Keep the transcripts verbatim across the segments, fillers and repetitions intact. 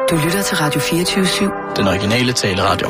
Du lytter til Radio fireogtyve syv. Den originale taleradio.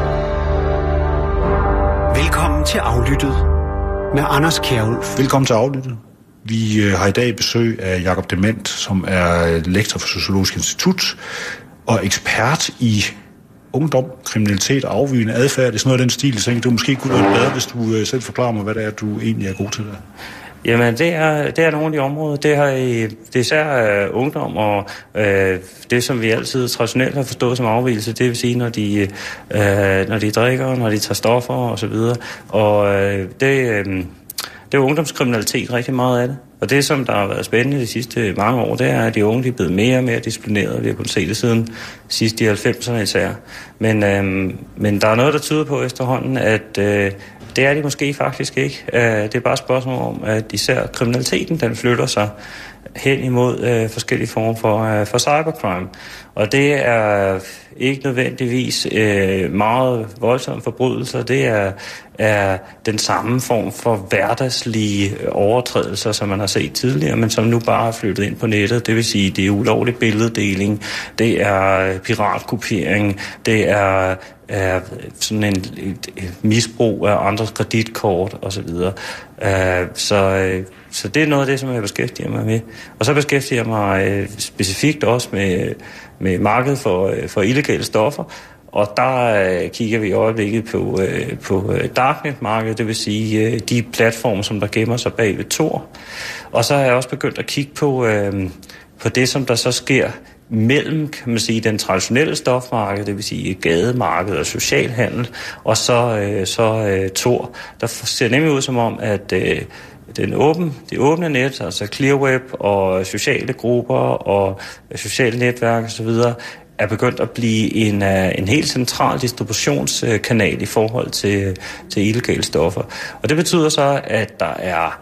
Velkommen til Aflyttet med Anders Kjærulf. Velkommen til Aflyttet. Vi øh, har i dag besøg af Jakob Dement, som er lektor for Sociologisk Institut og ekspert i ungdom, kriminalitet og afvigende adfærd. Det er sådan noget af den stil, så du måske kunne gøre det bedre, hvis du øh, selv forklarer mig, hvad det er, du egentlig er god til der. Jamen, det er, det er nogle af de områder. Det, har, det er især uh, ungdom og uh, det, som vi altid traditionelt har forstået som afvigelse, det vil sige, når de, uh, når de drikker, når de tager stoffer og så videre. Og uh, det, uh, det er ungdomskriminalitet rigtig meget af det. Og det, som der har været spændende de sidste mange år, det er, at de unge de er blevet mere og mere disciplineret. Vi har kunnet se det siden sidst i halvfemserne især. Men, øhm, men der er noget, der tyder på efterhånden, at øh, det er de måske faktisk ikke. Øh, det er bare et spørgsmål om, at især kriminaliteten, den flytter sig hen imod øh, forskellige former for, øh, for cybercrime. Og det er ikke nødvendigvis øh, meget voldsomme forbrydelser. Det er, er den samme form for hverdagslige overtrædelser, som man har set tidligere, men som nu bare er flyttet ind på nettet. Det vil sige, det er ulovlig billeddeling, det er piratkopiering, det er, er sådan en et, et misbrug af andres kreditkort osv. Uh, så, uh, så det er noget af det, som jeg beskæftiger mig med. Og så beskæftiger jeg mig uh, specifikt også med, med markedet for, uh, for illegale stoffer. Og der uh, kigger vi i øjeblikket på, uh, på uh, darknet-markedet, det vil sige uh, de platforme, som der gemmer sig bag ved Tor. Og så har jeg også begyndt at kigge på, uh, på det, som der så sker mellem, kan man sige, den traditionelle stofmarked, det vil sige gademarked og socialhandel, og så, øh, så øh, Tor. Der ser nemlig ud som om, at øh, den åben, det åbne net, altså Clearweb og sociale grupper og sociale netværk osv., er begyndt at blive en, en helt central distributionskanal i forhold til, til illegale stoffer. Og det betyder så, at der er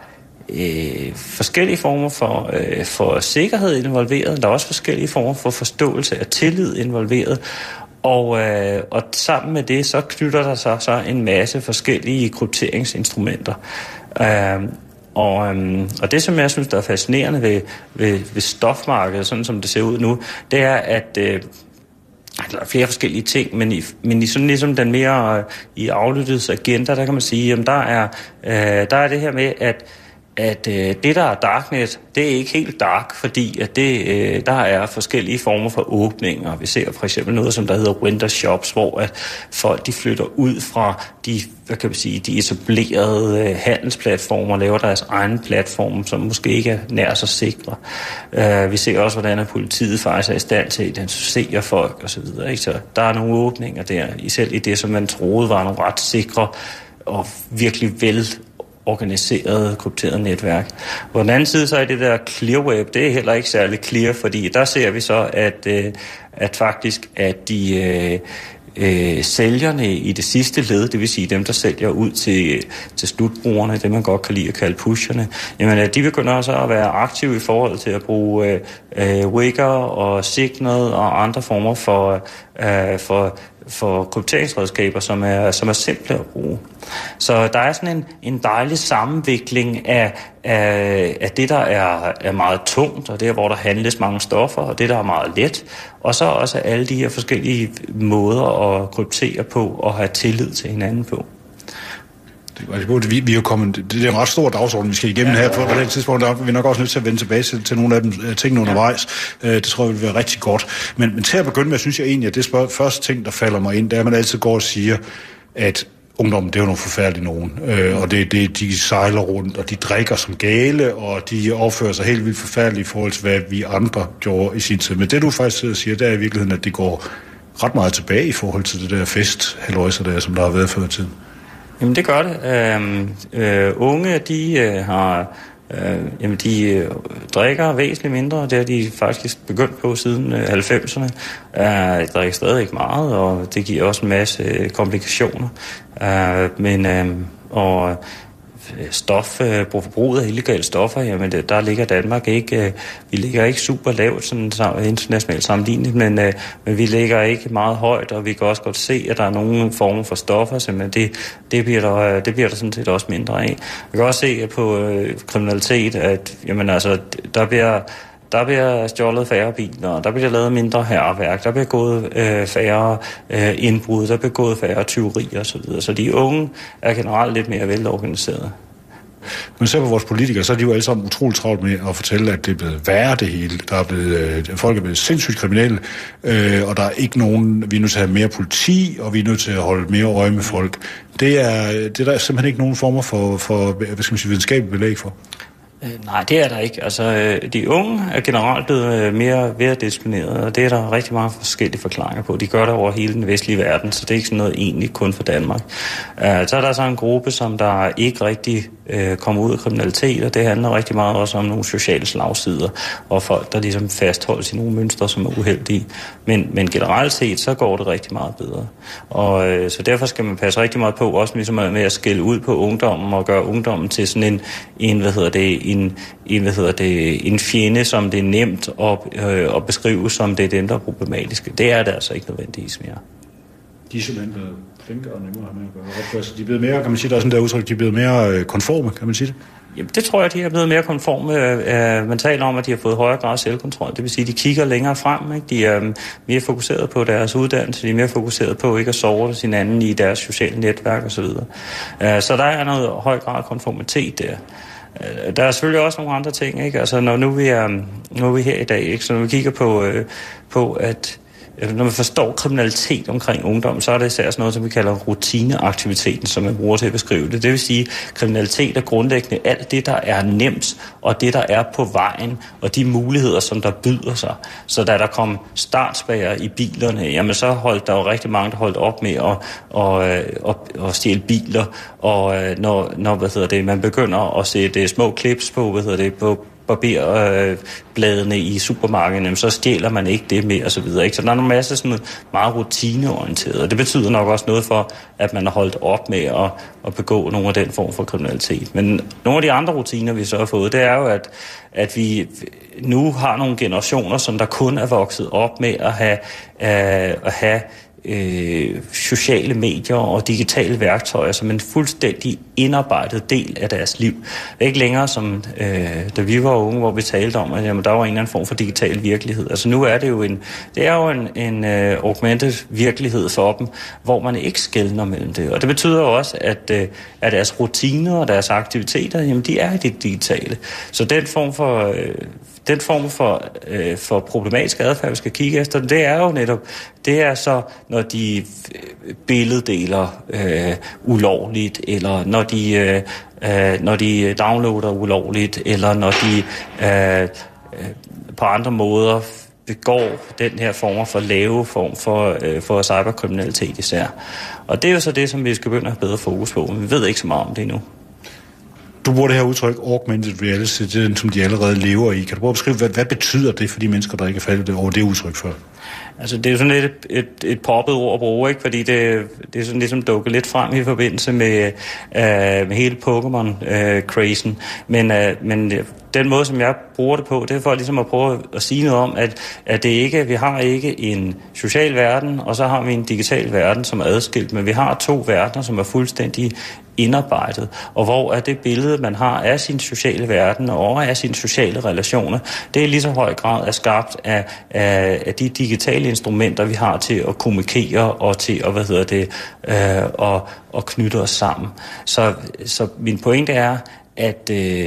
Øh, forskellige former for, øh, for sikkerhed involveret. Der er også forskellige former for forståelse af tillid involveret. Og, øh, og sammen med det, så knytter der sig så en masse forskellige krypteringsinstrumenter. Øh, og, øh, og det, som jeg synes, der er fascinerende ved, ved, ved stofmarkedet, sådan som det ser ud nu, det er, at øh, der er flere forskellige ting, men i, men i sådan ligesom den mere øh, i aflyttets agenda, der kan man sige, at der er, øh, der er det her med, at at øh, det, der er darknet, det er ikke helt dark, fordi at det, øh, der er forskellige former for åbninger. Vi ser for eksempel noget, som der hedder window shops, hvor at folk de flytter ud fra de, hvad kan vi sige, de etablerede øh, handelsplatformer, laver deres egen platform, som måske ikke er nær så sikre. Uh, vi ser også, hvordan at politiet faktisk er i stand til at identificere folk osv. Så der er nogle åbninger der, selv i det, som man troede var nogle ret sikre og virkelig vel organiseret, krypteret netværk. På den anden side så er det der Clearweb, det er heller ikke særlig clear, fordi der ser vi så, at, øh, at faktisk, at de øh, øh, sælgerne i det sidste led, det vil sige dem, der sælger ud til, til slutbrugerne, det man godt kan lide at kalde pusherne, jamen de begynder også at være aktive i forhold til at bruge øh, øh, Wigger og Signal og andre former for, øh, for for krypteringsredskaber, som er, som er simple at bruge. Så der er sådan en, en dejlig sammenvikling af, af, af det, der er, er meget tungt, og det, hvor der handles mange stoffer, og det, der er meget let, og så også alle de her forskellige måder at kryptere på og have tillid til hinanden på. Vi, vi er kommet, det er en ret stor dagsorden, vi skal igennem ja, her på, på det tidspunkt. Der er vi nok også nødt til at vende tilbage til, til nogle af dem tingene undervejs. Ja. Det tror jeg vil være rigtig godt. Men, men til at begynde med, synes jeg egentlig, at det spørg, første ting, der falder mig ind, det er, at man altid går og siger, at ungdommen, det er jo nogle forfærdelige nogen. Øh, og det, det, de sejler rundt, og de drikker som gale, og de opfører sig helt vildt forfærdeligt i forhold til, hvad vi andre gjorde i sin tid. Men det, du faktisk siger, det er i virkeligheden, at det går ret meget tilbage i forhold til det der fest-halløjser der, som der har været før i tiden. Jamen det gør det. Øh, øh, unge, de øh, har, øh, jamen de øh, drikker væsentligt mindre. Det har de faktisk begyndt på siden øh, halvfemserne. Øh, de drikker stadig ikke meget, og det giver også en masse øh, komplikationer. Øh, men øh, og stof, øh, forbruget af illegale stoffer, jamen det, der ligger Danmark ikke, øh, vi ligger ikke super lavt sådan internationalt sammenlignet, men, øh, men vi ligger ikke meget højt, og vi kan også godt se, at der er nogle former for stoffer, simpelthen det, det, bliver der, det bliver der sådan set også mindre af. Vi kan også se på øh, kriminalitet, at jamen altså, der bliver der bliver stjålet færre biler, der bliver lavet mindre hærværk, der bliver gået øh, færre øh, indbrud, der bliver gået færre tyverier osv. Så de unge er generelt lidt mere velorganiserede. Men ser på vores politikere, så er de jo alle sammen utroligt travlt med at fortælle, at det er blevet værre det hele. Der er blevet, øh, folk er blevet sindssygt kriminelle, øh, og der er ikke nogen, vi er nødt til at have mere politi, og vi er nødt til at holde mere øje med folk. Det er, det er der simpelthen ikke nogen former for, for hvad skal man sige, videnskabeligt belæg for. Øh, nej, det er der ikke. Altså, øh, de unge er generelt blevet øh, mere veldisciplineret, og det er der rigtig mange forskellige forklaringer på. De gør det over hele den vestlige verden, så det er ikke sådan noget egentlig kun for Danmark. Øh, så er der så en gruppe, som der ikke rigtig øh, kommer ud af kriminalitet, og det handler rigtig meget også om nogle sociale slagsider, og folk, der ligesom fastholdes i nogle mønstre, som er uheldige. Men, men generelt set, så går det rigtig meget bedre. Og øh, så derfor skal man passe rigtig meget på, også ligesom med at skælde ud på ungdommen, og gøre ungdommen til sådan en, en hvad hedder det, En, en, hvad hedder det, en fjende, som det er nemt at, øh, at beskrive, som det er dem, der er problematiske. Det er det altså ikke nødvendigvis mere. De er simpelthen blevet flinkere og nemmere med at gøre opførsel. De er blevet mere, kan man sige, der er sådan der udtryk, de er blevet mere konforme, kan man sige det? Jamen, det tror jeg, de er blevet mere konforme. Man taler om, at de har fået højere grad af selvkontrol. Det vil sige, at de kigger længere frem. Ikke? De er mere fokuseret på deres uddannelse. De er mere fokuseret på ikke at sove hinanden i deres sociale netværk osv. Så der er noget høj grad af konformitet der. Der er selvfølgelig også nogle andre ting, ikke? Altså når nu vi er, nu er vi her i dag, ikke? Så når vi kigger på, øh, på at når man forstår kriminalitet omkring ungdom, så er det især sådan noget, som vi kalder rutineaktiviteten, som man bruger til at beskrive det. Det vil sige, at kriminalitet er grundlæggende alt det, der er nemt, og det, der er på vejen, og de muligheder, som der byder sig. Så da der kom startspærrer i bilerne, jamen så holdt der jo rigtig mange, der holdt op med at, og, og, og stjæle biler, og når, når hvad hedder det, man begynder at sætte små clips på, hvad hedder det, på barberbladene i supermarkederne, så stjæler man ikke det med og så videre. Ikke? Så der er en masse sådan meget rutineorienteret, og det betyder nok også noget for, at man har holdt op med at, at begå nogle af den form for kriminalitet. Men nogle af de andre rutiner, vi så har fået, det er jo, at, at vi nu har nogle generationer, som der kun er vokset op med at have, uh, at have Øh, sociale medier og digitale værktøjer som en fuldstændig indarbejdet del af deres liv. Det er ikke længere som øh, da vi var unge, hvor vi talte om, at jamen, der var en eller anden form for digital virkelighed. Altså nu er det jo en, det er jo en, en uh, augmented virkelighed for dem, hvor man ikke skelner mellem det. Og det betyder jo også, at, uh, at deres rutiner og deres aktiviteter, jamen de er i det digitale. Så den form for øh, Den form for, øh, for problematisk adfærd, vi skal kigge efter, det er jo netop, det er så, når de billeddeler øh, ulovligt, eller når de, øh, øh, når de downloader ulovligt, eller når de øh, øh, på andre måder begår den her form for lave form for, øh, for cyberkriminalitet især. Og det er jo så det, som vi skal begynde at have bedre fokus på, men vi ved ikke så meget om det endnu. Du bruger det her udtryk, augmented reality, det er den, som de allerede lever i. Kan du prøve at beskrive, hvad, hvad betyder det for de mennesker, der ikke er faldet over det udtryk før? Altså, det er jo sådan lidt et, et, et poppet ord at bruge, ikke? Fordi det, det er sådan ligesom dukket lidt frem i forbindelse med, øh, med hele Pokémon-crazen. Øh, men, øh, men den måde, som jeg bruger det på, det er for ligesom at prøve at sige noget om, at, at det ikke, vi har ikke en social verden, og så har vi en digital verden, som er adskilt, men vi har to verdener, som er fuldstændig indarbejdet, og hvor er det billede, man har af sin sociale verden og af sine sociale relationer, det er lige så høj grad er skabt af, af, af de digitale instrumenter, vi har til at kommunikere og til at, hvad hedder det, øh, og, og knytte os sammen. Så, så min pointe er, at øh,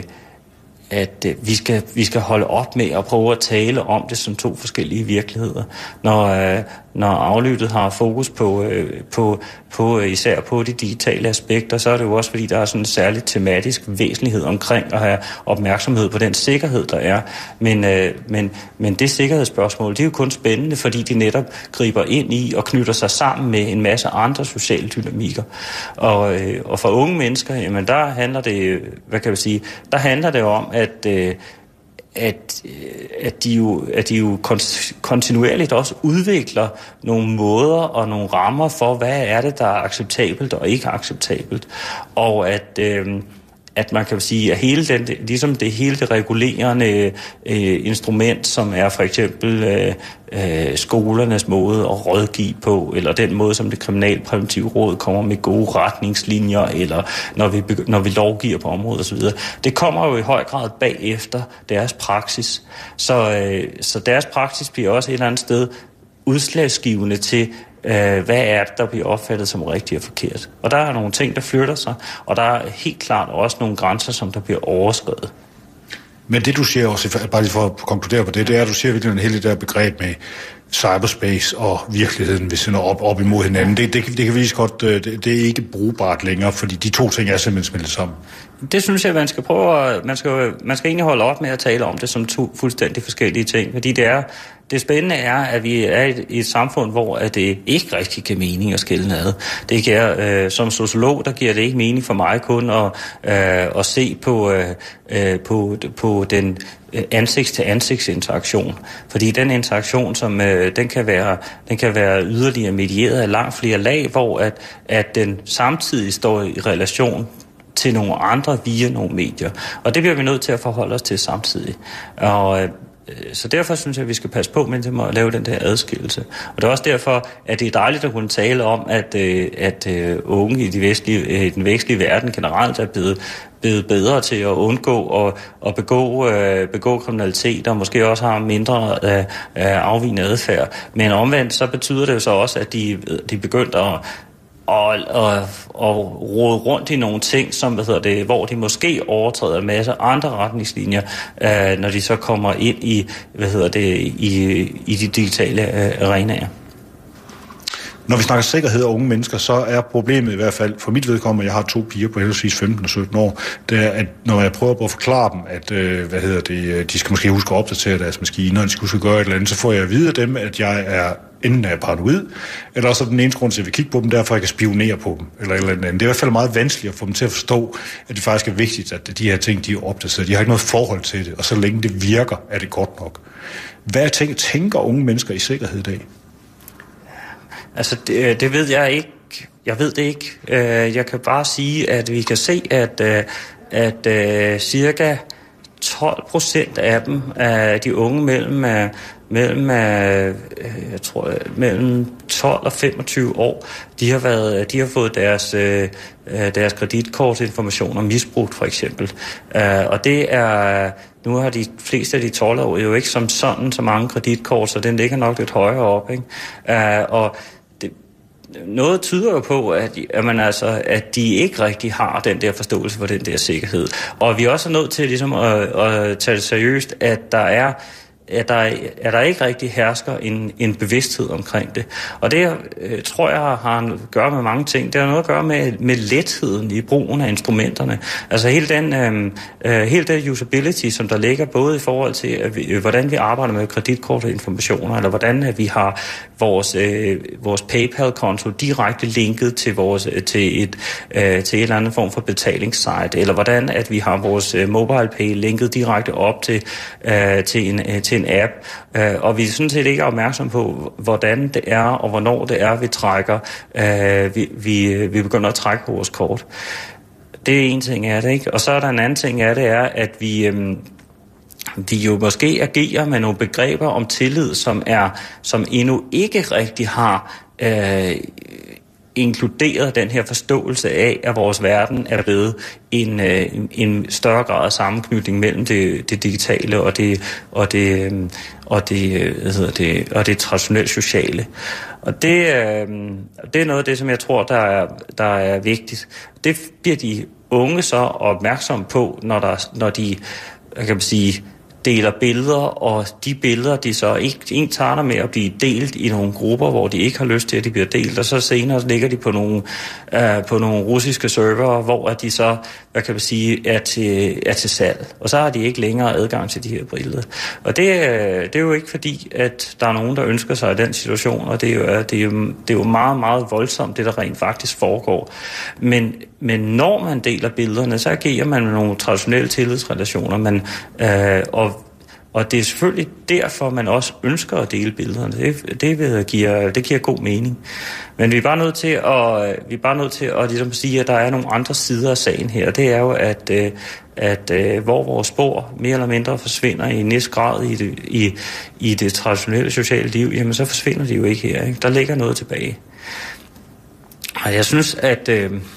at øh, vi, skal, vi skal holde op med at prøve at tale om det som to forskellige virkeligheder. Når, øh, når aflyttet har fokus på, øh, på, på øh, især på de digitale aspekter, så er det jo også, fordi der er sådan en særlig tematisk væsentlighed omkring at have opmærksomhed på den sikkerhed, der er. Men, øh, men, men det sikkerhedsspørgsmål, det er jo kun spændende, fordi de netop griber ind i og knytter sig sammen med en masse andre sociale dynamikker. Og, øh, og for unge mennesker, jamen der handler det, hvad kan vi sige, der handler det om, at øh, at, at, de jo, at de jo kontinuerligt også udvikler nogle måder og nogle rammer for, hvad er det, der er acceptabelt og ikke acceptabelt. Og at, øh, at man kan sige, at hele den, ligesom det hele det regulerende øh, instrument, som er for eksempel øh, øh, skolernes måde at rådgive på, eller den måde, som det kriminalpræventive råd kommer med gode retningslinjer, eller når vi, når vi lovgiver på området osv., det kommer jo i høj grad bagefter deres praksis. Så, øh, så deres praksis bliver også et eller andet sted udslagsgivende til, hvad er det, der bliver opfattet som rigtigt og forkert. Og der er nogle ting, der flytter sig, og der er helt klart også nogle grænser, som der bliver overskredet. Men det du siger også, bare lige for at konkludere på det, det er, at du siger virkelig hele det der begreb med cyberspace og virkeligheden, hvis vi når op, op imod hinanden. Det, det, det kan vi lige så godt, det, det er ikke brugbart længere, fordi de to ting er simpelthen smeltet sammen. Det synes jeg, man skal prøve at, man skal, man skal egentlig holde op med at tale om det som to fuldstændig forskellige ting, fordi det er, det spændende er, at vi er i et samfund, hvor at det ikke rigtig giver mening at skille ad. Det giver, øh, som sociolog, der giver det ikke mening for mig kun at, øh, at se på, øh, på, på den ansigts-til-ansigtsinteraktion. Fordi den interaktion, som øh, den kan være, den kan være yderligere medieret af langt flere lag, hvor at, at den samtidig står i relation til nogle andre via nogle medier. Og det bliver vi nødt til at forholde os til samtidig. Og øh, så derfor synes jeg, at vi skal passe på med at lave den der adskillelse. Og det er også derfor, at det er dejligt at kunne tale om, at, at unge i, de vestlige, i den vestlige verden generelt er blevet, blevet bedre til at undgå at, at begå, begå kriminalitet, og måske også har mindre afvigende adfærd. Men omvendt så betyder det jo så også, at de, de begyndte at Og, og, og rode rundt i nogle ting, som, hvad hedder det, hvor de måske overtræder en masse andre retningslinjer, øh, når de så kommer ind i, hvad hedder det, i, i de digitale øh, arenaer. Når vi snakker sikkerhed og unge mennesker, så er problemet i hvert fald, for mit vedkommende, jeg har to piger på henholdsvis femten og sytten år, det er, at når jeg prøver på at forklare dem, at øh, hvad hedder det, de skal måske huske at opdatere deres maskiner, de skal huske at gøre et eller andet, så får jeg at vide af dem, at jeg er enten er paranoid, eller også er den eneste grund til, at vi kigger på dem, derfor jeg kan spionere på dem, eller et eller andet. Det er i hvert fald meget vanskeligt at få dem til at forstå, at det faktisk er vigtigt, at de her ting, de er opdateret. De har ikke noget forhold til det, og så længe det virker, er det godt nok. Hvad tænker, tænker unge mennesker i sikkerhed i dag? Altså, det, det ved jeg ikke. Jeg ved det ikke. Jeg kan bare sige, at vi kan se, at, at, at cirka tolv procent af dem, af de unge mellem, mellem, jeg tror, mellem tolv og femogtyve år, de har, været, de har fået deres, deres kreditkortinformationer misbrugt, for eksempel. Og det er... Nu har de fleste af de tolv-årige jo ikke som sådan så mange kreditkort, så den ligger nok lidt højere op, ikke? Og det, noget tyder jo på, at, at, man altså, at de ikke rigtig har den der forståelse for den der sikkerhed. Og vi er også nødt til ligesom at, at tage det seriøst, at der er at der, at der ikke rigtig hersker en, en bevidsthed omkring det. Og det øh, tror jeg har at gøre med mange ting. Det har noget at gøre med, med letheden i brugen af instrumenterne. Altså hele den, øh, øh, hele den usability, som der ligger både i forhold til, at vi, øh, hvordan vi arbejder med kreditkort og informationer, eller hvordan at vi har vores, øh, vores PayPal-konto direkte linket til, vores, øh, til, et, øh, til et eller andet form for betalingssite, eller hvordan at vi har vores øh, MobilePay linket direkte op til, øh, til en øh, til en app, øh, og vi er sådan set ikke opmærksom på, hvordan det er, og hvornår det er, vi trækker, øh, vi, vi, vi begynder at trække på vores kort. Det er en ting af det, ikke? Og så er der en anden ting af det, er, at vi, øh, vi jo måske agerer med nogle begreber om tillid, som er, som endnu ikke rigtig har øh, inkluderet den her forståelse af, at vores verden er blevet en, en, en større grad af sammenknytning mellem det, det digitale og det, og det, og det, hvad hedder det, og det traditionelle sociale. Og det, det er noget af det, som jeg tror, der er, der er vigtigt. Det bliver de unge så opmærksomme på, når, der, når de, kan man sige, deler billeder, og de billeder, de så ikke en tager med at blive delt i nogle grupper, hvor de ikke har lyst til, at de bliver delt, og så senere ligger de på nogle, øh, på nogle russiske servere, hvor de så, hvad kan man sige, er til, er til salg. Og så har de ikke længere adgang til de her billeder. Og det, det er jo ikke fordi, at der er nogen, der ønsker sig i den situation, og det er jo, det er jo, det er jo meget, meget voldsomt, det der rent faktisk foregår. Men, men når man deler billederne, så agerer man med nogle traditionelle tillidsrelationer, man, øh, og Og det er selvfølgelig derfor, man også ønsker at dele billederne. Det, det, giver, det giver god mening. Men vi er bare nødt til at, vi er bare nødt til at ligesom sige, at der er nogle andre sider af sagen her. Det er jo, at, at hvor vores spor mere eller mindre forsvinder i en næste grad i det, i, i det traditionelle sociale liv, jamen så forsvinder de jo ikke her. Ikke? Der ligger noget tilbage. Og jeg synes, at,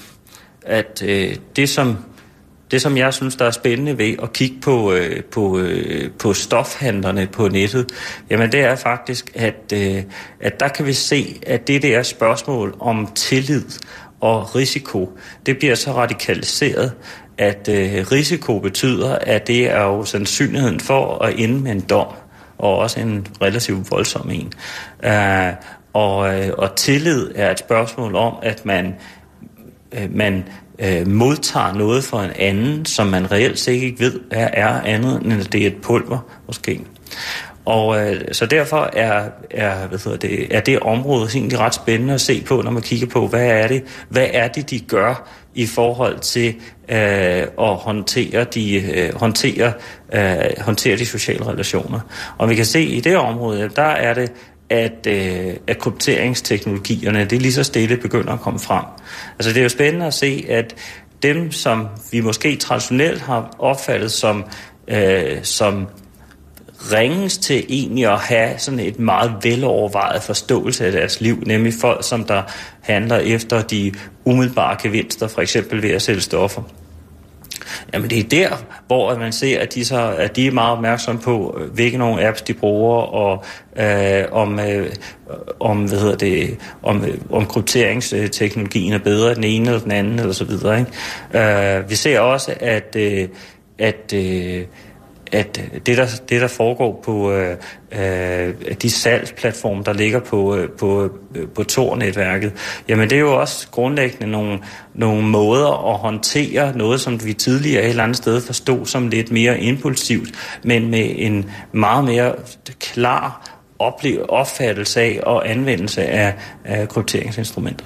at det som... Det, som jeg synes, der er spændende ved at kigge på, øh, på, øh, på stofhandlerne på nettet, jamen det er faktisk, at, øh, at der kan vi se, at det der spørgsmål om tillid og risiko, det bliver så radikaliseret, at øh, risiko betyder, at det er jo sandsynligheden for at ende med en dom, og også en relativt voldsom en. Uh, og, øh, og tillid er et spørgsmål om, at man, øh, man Øh, modtager noget fra en anden, som man reelt set ikke ved, er, er andet, end at det er et pulver, måske. Og øh, så derfor er, er, hvad hedder det, er det område egentlig ret spændende at se på, når man kigger på, hvad er det, hvad er det de gør i forhold til øh, at håndtere de, øh, håndtere, øh, håndtere de sociale relationer. Og vi kan se, i det område, der er det, at, øh, at krypteringsteknologierne, det lige så stille begynder at komme frem. Altså det er jo spændende at se, at dem, som vi måske traditionelt har opfattet som, øh, som ringes til egentlig at have sådan et meget velovervejet forståelse af deres liv, nemlig folk, som der handler efter de umiddelbare gevinster, for eksempel ved at sælge stoffer. Jamen det er der, hvor man ser, at de, så, at de er meget opmærksomme på, hvilke nogle apps de bruger, og øh, om, øh, om, hvad hedder det, om, om krypteringsteknologien er bedre den ene eller den anden, eller så videre. Ikke? Øh, vi ser også, at, øh, at øh, at det der, det, der foregår på øh, øh, de salgsplatforme, der ligger på, øh, på, øh, på Tor-netværket, jamen det er jo også grundlæggende nogle, nogle måder at håndtere noget, som vi tidligere et eller andet sted forstod som lidt mere impulsivt, men med en meget mere klar opleve, opfattelse af og anvendelse af, af krypteringsinstrumenter.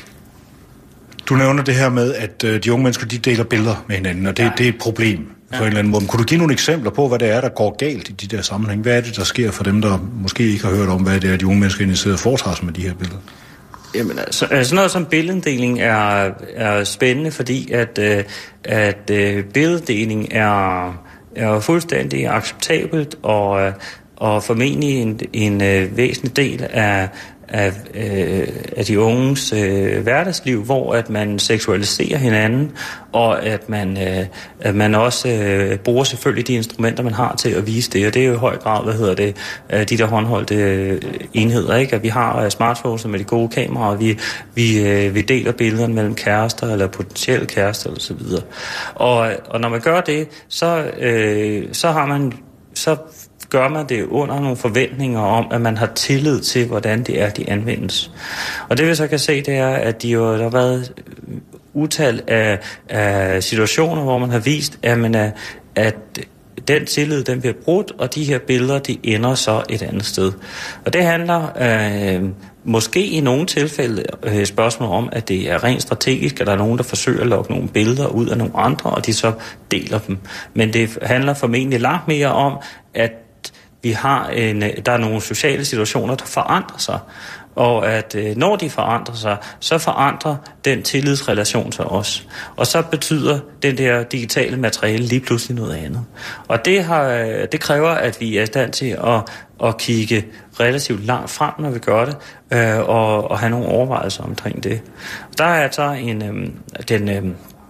Du nævner det her med, at øh, de unge mennesker, de deler billeder med hinanden, og det, ja. det er et problem. På ja. en eller anden måde. Kunne du give nogle eksempler på, hvad det er, der går galt i de der sammenhæng? Hvad er det, der sker for dem, der måske ikke har hørt om, hvad det er, de unge mennesker egentlig sidder og foretager sig med de her billeder? Jamen, altså, sådan noget som billeddeling er, er spændende, fordi at, at, at billeddeling er, er fuldstændig acceptabelt, og, og formentlig en, en væsentlig del af Af, øh, af de unges øh, hverdagsliv, hvor at man seksualiserer hinanden, og at man, øh, at man også øh, bruger selvfølgelig de instrumenter, man har til at vise det, og det er jo i høj grad, hvad hedder det, øh, de der håndholdte øh, enheder, ikke? At vi har øh, smartphones med de gode kameraer, og vi, vi, øh, vi deler billederne mellem kærester, eller potentielle kærester, eller så videre. Og, og når man gør det, så, øh, så har man, så gør man det under nogle forventninger om, at man har tillid til, hvordan det er, de anvendes. Og det vi så kan se, det er, at de jo, der har været utal af, af situationer, hvor man har vist, at, man er, at den tillid, den bliver brudt, og de her billeder, de ender så et andet sted. Og det handler øh, måske i nogle tilfælde øh, spørgsmål om, at det er rent strategisk, at der er nogen, der forsøger at lokke nogle billeder ud af nogle andre, og de så deler dem. Men det handler formentlig langt mere om, at vi har en, der er nogle sociale situationer, der forandrer sig, og at øh, når de forandrer sig, så forandrer den tillidsrelation sig også. Og så betyder den der digitale materiale lige pludselig noget andet. Og det, har, det kræver, at vi er i stand til at, at kigge relativt langt frem, når vi gør det, øh, og, og have nogle overvejelser omkring det. Der er altså en, øh, den, øh,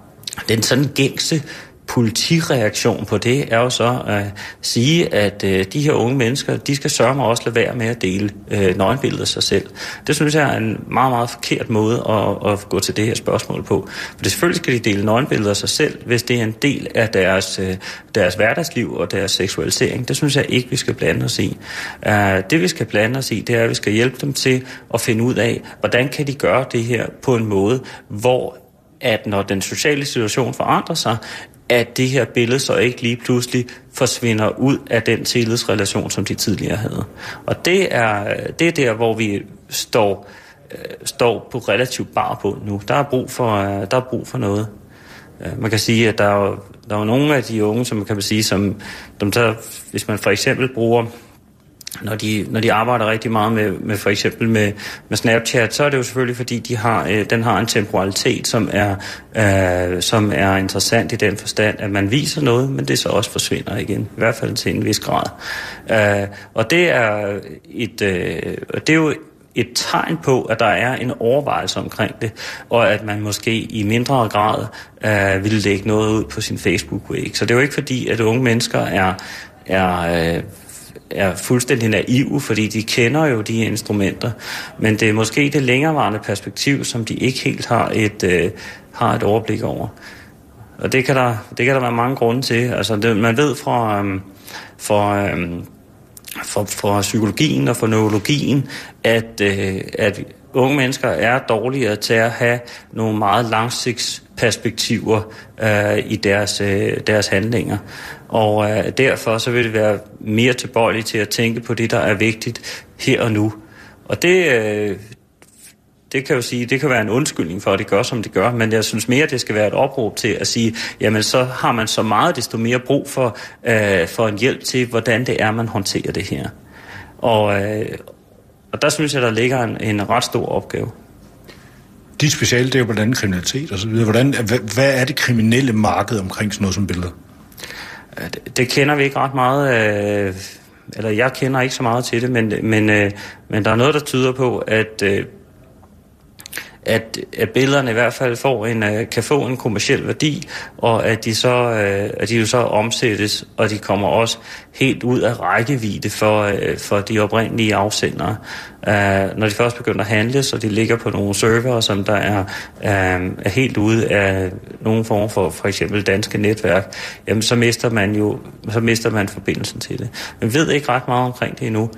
den sådan gængse politireaktion på det er jo så at sige, at øh, de her unge mennesker, de skal sørge mig også lade være med at dele øh, nøgenbilleder af sig selv. Det synes jeg er en meget, meget forkert måde at, at gå til det her spørgsmål på. For det, selvfølgelig skal de dele nøgenbilleder af sig selv, hvis det er en del af deres, øh, deres hverdagsliv og deres seksualisering. Det synes jeg ikke, vi skal blande os i. Uh, det vi skal blande os i, det er, at vi skal hjælpe dem til at finde ud af, hvordan kan de gøre det her på en måde, hvor at når den sociale situation forandrer sig, at det her billede så ikke lige pludselig forsvinder ud af den tillidsrelation, som de tidligere havde. Og det er, det er der, hvor vi står, øh, står på relativt bar på nu. Der er brug for, øh, der er brug for noget. man kan sige, at der er jo, der er jo nogle af de unge, som kan man sige, som de der, hvis man for eksempel bruger, når de, når de arbejder rigtig meget med, med for eksempel med, med Snapchat, så er det jo selvfølgelig, fordi de har, øh, den har en temporalitet, som er, øh, som er interessant i den forstand, at man viser noget, men det så også forsvinder igen, i hvert fald til en vis grad. Øh, og det er et, øh, det er jo et tegn på, at der er en overvejelse omkring det, og at man måske i mindre grad øh, vil lægge noget ud på sin Facebook-væg. Så det er jo ikke fordi, at unge mennesker er, er, øh, er fuldstændig naive, fordi de kender jo de instrumenter, men det er måske det længerevarende perspektiv, som de ikke helt har et, øh, har et overblik over. Og det kan der, det kan der være mange grunde til. Altså, det, man ved fra... Øh, fra øh, For, for psykologien og for neurologien, at, øh, at unge mennesker er dårligere til at have nogle meget langsigtsperspektiver øh, i deres, øh, deres handlinger. Og øh, derfor så vil det være mere tilbøjelige til at tænke på det, der er vigtigt her og nu. Og det... Øh, Det kan jo sige, det kan være en undskyldning for, at det gør, som det gør, men jeg synes mere, det skal være et opråb til at sige, jamen så har man så meget, desto mere brug for, øh, for en hjælp til, hvordan det er, man håndterer det her. Og, øh, og der synes jeg, der ligger en, en ret stor opgave. Dit speciale, det er jo blandt andet kriminalitet og så videre. Hvordan, hvad, hvad er det kriminelle marked omkring sådan noget som billeder? Det, det kender vi ikke ret meget øh, eller jeg kender ikke så meget til det, men, men, øh, men der er noget, der tyder på, at øh, At, at billederne i hvert fald får en, kan få en kommerciel værdi, og at de, så, at de jo så omsættes, og de kommer også helt ud af rækkevidde for, for de oprindelige afsendere. Når de først begynder at handles, og de ligger på nogle servere, som der er, er helt ude af nogen form for for eksempel danske netværk, jamen så mister man jo så mister man forbindelsen til det. Man ved ikke ret meget omkring det endnu,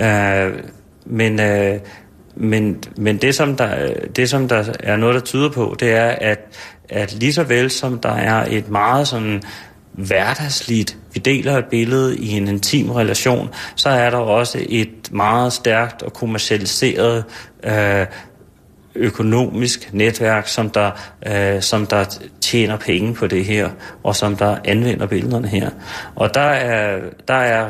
men Men, men det, som der, det, som der er noget, der tyder på, det er, at, at lige så vel som der er et meget sådan hverdagsligt, vi deler et billede i en intim relation, så er der også et meget stærkt og kommercialiseret øh, økonomisk netværk, som der, øh, som der tjener penge på det her, og som der anvender billederne her. Og der er, der er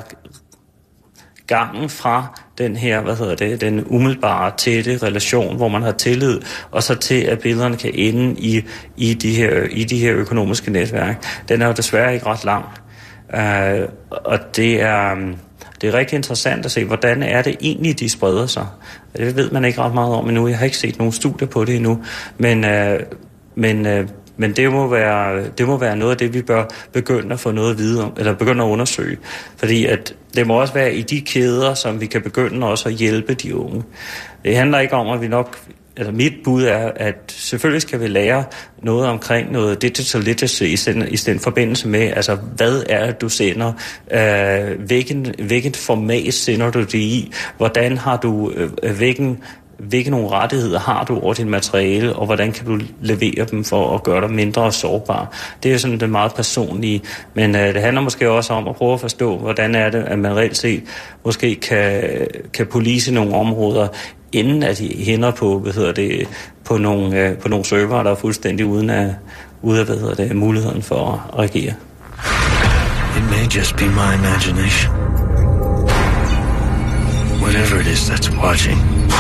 gangen fra den her, hvad hedder det, den umiddelbare tætte relation, hvor man har tillid, og så til, at billederne kan ende i, i, de, her, i de her økonomiske netværk. Den er jo desværre ikke ret lang. Uh, og det er, det er rigtig interessant at se, hvordan er det egentlig, de spreder sig. Det ved man ikke ret meget om endnu. Jeg har ikke set nogen studier på det endnu. Men, uh, men uh, Men det må være det må være noget af det, vi bør begynde at få noget at vide om, eller begynde at undersøge. Fordi at det må også være i de kæder, som vi kan begynde også at hjælpe de unge. Det handler ikke om, at vi nok... Altså mit bud er, at selvfølgelig skal vi lære noget omkring noget digital literacy i den, i den forbindelse med, altså hvad er det, du sender, øh, hvilken, hvilket format sender du det i, hvordan har du, øh, hvilken... hvilke nogle rettigheder har du over dit materiale, og hvordan kan du levere dem for at gøre dig mindre sårbar. Det er jo sådan det meget personlige, men øh, det handler måske også om at prøve at forstå, hvordan er det, at man reelt set måske kan, kan police nogle områder, inden at de hænder på, hvad hedder det, på nogle, øh, på nogle server, der er fuldstændig uden af, ude af hvad hedder det, muligheden for at reagere. It may just be my imagination. Whatever it is that's watching,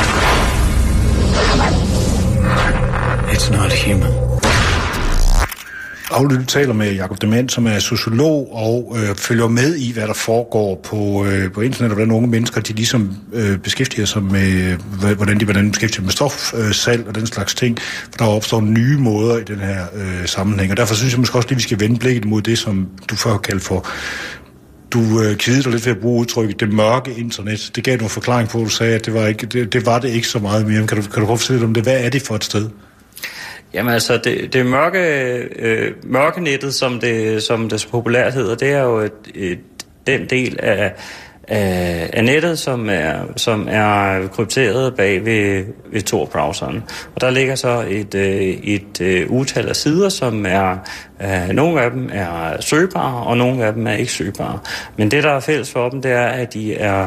it's not human. Aflyttet taler med Jakob Demand, som er sociolog og øh, følger med i, hvad der foregår på, øh, på internet, og hvordan unge mennesker, de ligesom øh, beskæftiger sig med, øh, hvordan de hvordan beskæftiger sig med stofsalg øh, og den slags ting, for der opstår nye måder i den her øh, sammenhæng, og derfor synes jeg måske også lige, vi skal vende blikket mod det, som du før kaldte for. Du øh, kvidede dig lidt ved at bruge udtrykket det mørke internet. Det gav du en forklaring på, du sagde, at det var, ikke, det, det var det ikke så meget mere. Kan du, kan du prøve at fortælle om det? Hvad er det for et sted? Jamen altså, det, det mørke, øh, mørkenettet, som det, som det så populært hedder, det er jo et, et, den del af, af, af nettet, som er, som er krypteret bag ved, ved Tor-browseren. Og der ligger så et, et, et utal af sider, som er, øh, nogle af dem er søgbare, og nogle af dem er ikke søgbare. Men det, der er fælles for dem, det er, at de er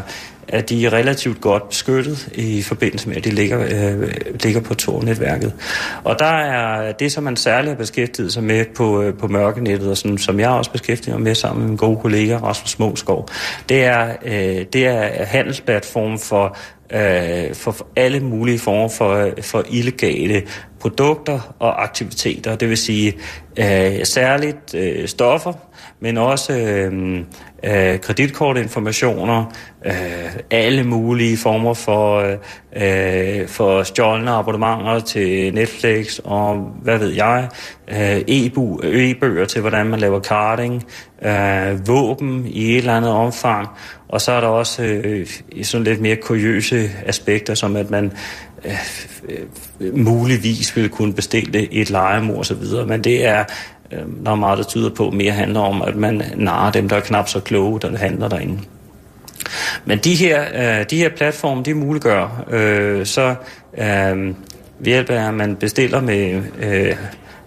at de er relativt godt beskyttet i forbindelse med, at de ligger, øh, ligger på Tor-netværket. Og der er det, som man særligt har beskæftiget sig med på, øh, på mørkenettet, og sådan, som jeg også beskæftiger mig med sammen med min gode kollega Rasmus Moskov, det er, øh, det er handelsplatform for Øh, for alle mulige former for, for illegale produkter og aktiviteter. Det vil sige øh, særligt øh, stoffer, men også øh, øh, kreditkortinformationer, øh, alle mulige former for, øh, for stjålne abonnementer til Netflix og hvad ved jeg, øh, e-bøger til hvordan man laver carding, øh, våben i et eller andet omfang. Og så er der også øh, sådan lidt mere kuriøse aspekter, som at man øh, øh, muligvis ville kunne bestille et legemord og så videre. Men det er, øh, der er meget, der tyder på, mere handler om, at man narrer dem, der er knap så kloge, der handler derinde. Men de her, øh, de her platforme, de muliggør, øh, så øh, ved hjælp af, at man bestiller med... Øh,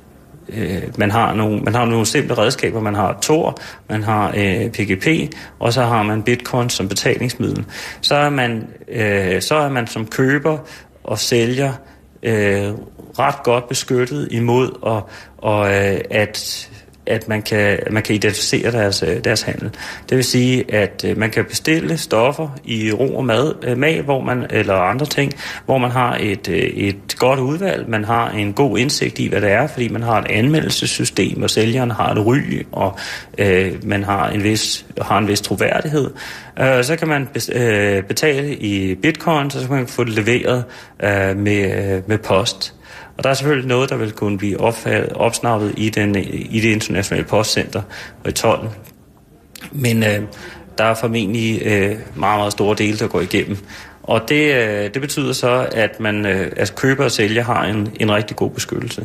Man har, nogle, man har nogle simple redskaber. Man har Tor, man har øh, P G P, og så har man Bitcoin som betalingsmiddel. Så er man, øh, så er man som køber og sælger øh, ret godt beskyttet imod, og, og øh, at, at man kan, man kan identificere deres, deres handel. Det vil sige, at øh, man kan bestille stoffer i ro og mad, øh, mag, hvor man, eller andre ting, hvor man har et, øh, et godt udvalg, man har en god indsigt i, hvad det er, fordi man har et anmeldelsessystem, og sælgeren har et ry, og øh, man har en vis, har en vis troværdighed. Øh, så kan man øh, betale i bitcoin, så kan man få det leveret øh, med, med post. Og der er selvfølgelig noget, der vil kunne blive opsnappet i, den, i det internationale postcenter og i tolden. Men øh, der er formentlig øh, meget, meget store dele, der går igennem. Og det, øh, det betyder så, at man øh, altså køber og sælger har en, en rigtig god beskyttelse.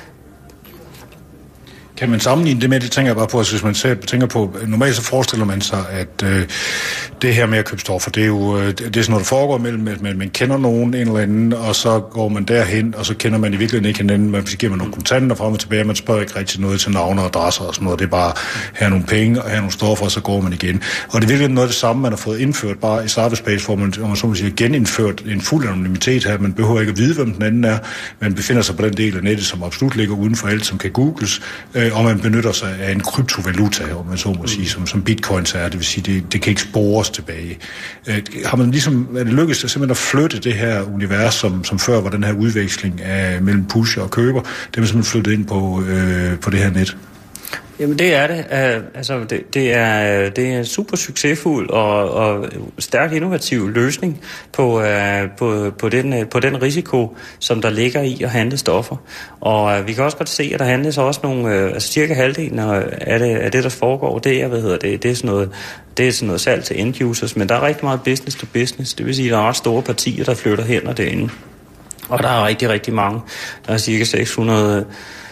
Kan man sammenligne det med, det tænker jeg bare på, altså hvis man ser, tænker på, normalt så forestiller man sig, at øh, det her med at købe stoffer, det er jo øh, det er sådan noget, der foregår mellem, at man, man kender nogen, en eller anden, og så går man derhen, og så kender man i virkeligheden ikke hinanden, man giver man nogle kontanter frem og tilbage, man spørger ikke rigtig noget til navne og adresser og sådan noget, det er bare her nogle penge og her nogle stoffer, og så går man igen. Og det er virkelig noget af det samme, man har fået indført bare i cyberspace, hvor man, hvor man så må sige, genindført en fuld anonymitet her, man behøver ikke at vide, hvem den anden er, man befinder sig på den del af nettet, som absolut ligger uden for alt, som kan googles, øh, og man benytter sig af en kryptovaluta, om man så må sige, som, som bitcoins er, det vil sige, det, det kan ikke spores tilbage. Øh, har man ligesom, er det lykkedes at simpelthen at flytte det her univers, som, som før var den her udveksling af, mellem pusher og køber, det er man simpelthen flyttet ind på, øh, på det her net? Jamen det er det. Uh, altså det, det er det er en super succesfuld og, og stærkt innovativ løsning på, uh, på på den på den risiko, som der ligger i at handle stoffer. Og uh, vi kan også godt se, at der handles også nogle, uh, altså cirka halvdelen af det, af det der foregår, det er hvad hedder det, det er sådan noget det er sådan noget salg til end users, men der er rigtig meget business to business. Det vil sige, at der er ret store partier, der flytter hænder derinde. Og der er rigtig rigtig mange. Der er cirka seks hundrede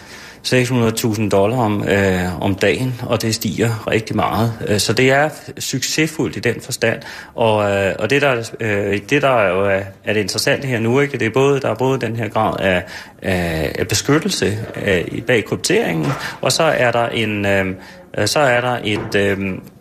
tusind dollar om, øh, om dagen, og det stiger rigtig meget. Så det er succesfuldt i den forstand. Og, øh, og det, der, øh, det, der er, jo er, er det interessante her nu, ikke? Det er både, der er både den her grad af, af, af beskyttelse af, bag krypteringen, og så er der en, øh, så er der et... Øh,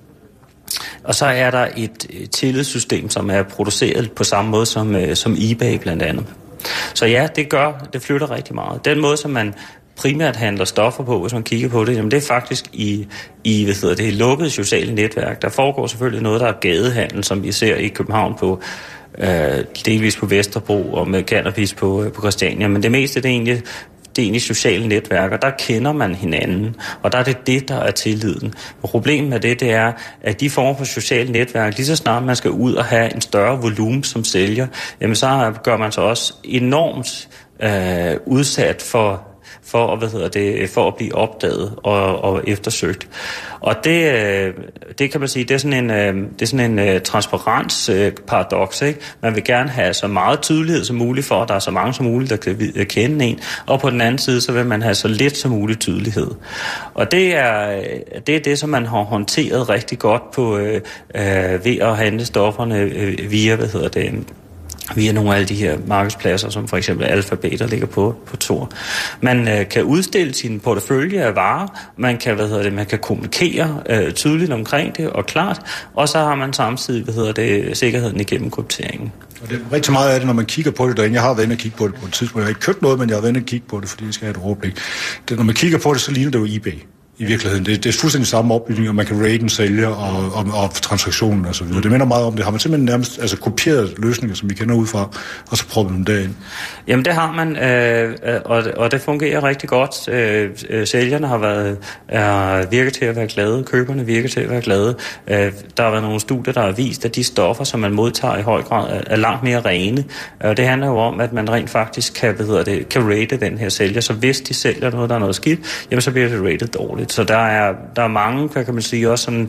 Og så er der et tillidssystem, som er produceret på samme måde som, som eBay blandt andet. Så ja, det gør, det flytter rigtig meget. Den måde, som man primært handler stoffer på, hvis man kigger på det, jamen det er faktisk i, i hvad hedder det, lukkede sociale netværk. Der foregår selvfølgelig noget, der er gadehandel, som vi ser i København på, øh, delvis på Vesterbro og med cannabis på, på Christiania. Men det meste, det er egentlig det er egentlig sociale netværker, der kender man hinanden, og der er det det, der er tilliden. Og problemet med det, det er, at de former for sociale netværk, lige så snart man skal ud og have en større volumen som sælger, jamen så gør man sig også enormt øh, udsat for for, hvad hedder det, for at blive opdaget og, og eftersøgt. Og det, det kan man sige, det er sådan en, det er sådan en transparensparadoks, ikke? Man vil gerne have så meget tydelighed som muligt for, at der er så mange som muligt, der kan kende en, og på den anden side, så vil man have så lidt som muligt tydelighed. Og det er det, er det som man har håndteret rigtig godt på, øh, ved at handle stofferne øh, via, hvad hedder det, via nogle af alle de her markedspladser, som for eksempel Alphabet, der ligger på, på Tor. Man øh, kan udstille sin portefølje af varer, man kan, hvad hedder det, man kan kommunikere øh, tydeligt omkring det og klart, og så har man samtidig, hvad hedder det, sikkerheden igennem krypteringen. Og det er rigtig meget af det, når man kigger på det derinde. Jeg har været inde og kigge på det på et tidspunkt. Jeg har ikke købt noget, men jeg har været inde og kigge på det, fordi jeg skal have et overblik. Det, når man kigger på det, så ligner det jo eBay. I virkeligheden. Det, det er fuldstændig samme opbygning, og man kan rate en sælger og, og, og transaktionen og så videre. Det minder meget om det. Har man simpelthen nærmest altså, kopieret løsninger, som vi kender ud fra, og så prøver man dem derind? Jamen det har man, øh, og, og det fungerer rigtig godt. Øh, sælgerne har været, er, virker til at være glade, køberne virker til at være glade. Øh, der har været nogle studier, der har vist, at de stoffer, som man modtager i høj grad, er, er langt mere rene. Og det handler jo om, at man rent faktisk kan, hvad hedder det, kan rate den her sælger. Så hvis de sælger noget, der er noget skidt, jamen så bliver det rated dårligt. Så der er, der er mange, hvad kan man sige, også sådan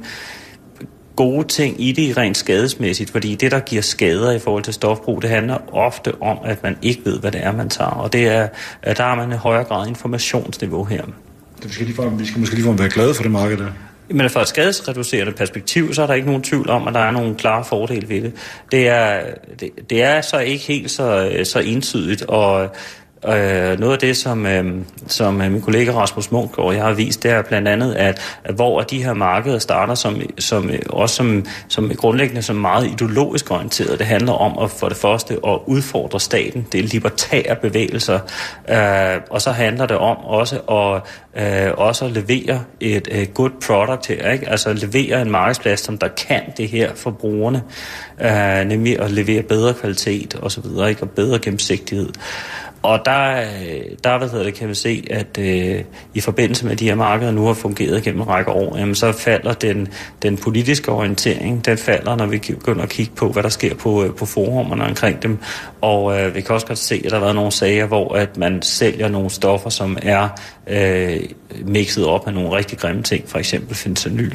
gode ting i det rent skadesmæssigt, fordi det, der giver skader i forhold til stofbrug, det handler ofte om, at man ikke ved, hvad det er, man tager. Og det er, der har man i højere grad informationsniveau her. Vi skal, lige vi skal måske lige være glade for det marked der. Men fra et skadesreducerende perspektiv, så er der ikke nogen tvivl om, at der er nogle klare fordele ved det. Det er, det, det er så ikke helt så, så entydigt, og Øh, noget af det, som, øh, som min kollega Rasmus Munk og jeg har vist, det er blandt andet, at, at hvor de her markeder starter som, som, også som, som grundlæggende som meget ideologisk orienteret. Det handler om at for det første at udfordre staten. Det er libertære bevægelser. Øh, og så handler det om også at, øh, også at levere et uh, good product her. Ikke? Altså levere en markedsplads, som der kan det her for brugerne. Øh, nemlig at levere bedre kvalitet og så videre, ikke? Og bedre gennemsigtighed. Og der, der hvad hedder det, kan vi se, at øh, i forbindelse med de her markeder nu har fungeret gennem en række år, jamen, så falder den, den politiske orientering, den falder, når vi begynder at kigge på, hvad der sker på, på forumerne omkring dem. Og øh, vi kan også godt se, at der har været nogle sager, hvor at man sælger nogle stoffer, som er øh, mixet op med nogle rigtig grimme ting, for eksempel fentanyl.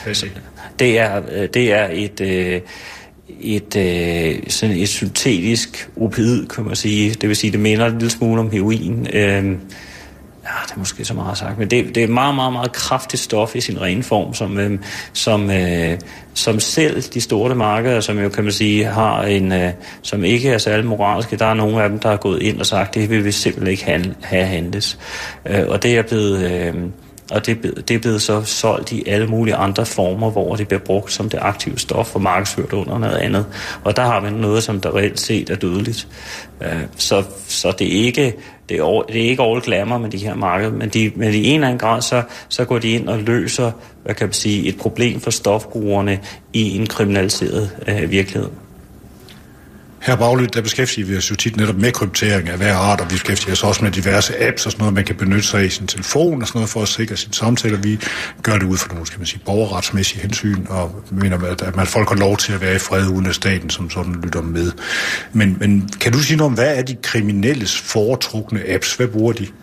Det er, det er et... Øh, et, øh, sådan et syntetisk opioid, kan man sige. Det vil sige, det minder en lille smule om heroin. Øh, ja, det er måske så meget sagt, men det, det er et meget, meget, meget kraftigt stof i sin rene form, som, øh, som, øh, som selv de store markeder, som jo, kan man sige, har en, øh, som ikke er særlig moralske, der er nogle af dem, der er gået ind og sagt, det vil vi simpelthen ikke have, have handles. Øh, og det er blevet... Øh, Og det, det er blevet så solgt i alle mulige andre former, hvor det bliver brugt som det aktive stof og markedsført under noget andet. Og der har man noget, som der reelt set er dødeligt. Så, så det er ikke det er, det er ikke all glamour med de her markeder, men, de, men i en eller anden grad, så, så går de ind og løser, hvad kan man sige, et problem for stofbrugerne i en kriminaliseret øh, virkelighed. Her bagligt, der beskæftiger vi os jo tit netop med kryptering af hver art, og vi beskæftiger os også med diverse apps og sådan noget, man kan benytte sig af i sin telefon og sådan noget for at sikre sine samtaler. Vi gør det ud fra nogle, skal man sige, borgerretsmæssige hensyn, og mener, at man folk har lov til at være i fred uden af staten, som sådan lytter med. Men, men kan du sige noget om, hvad er de kriminelles foretrukne apps? Hvad bruger de?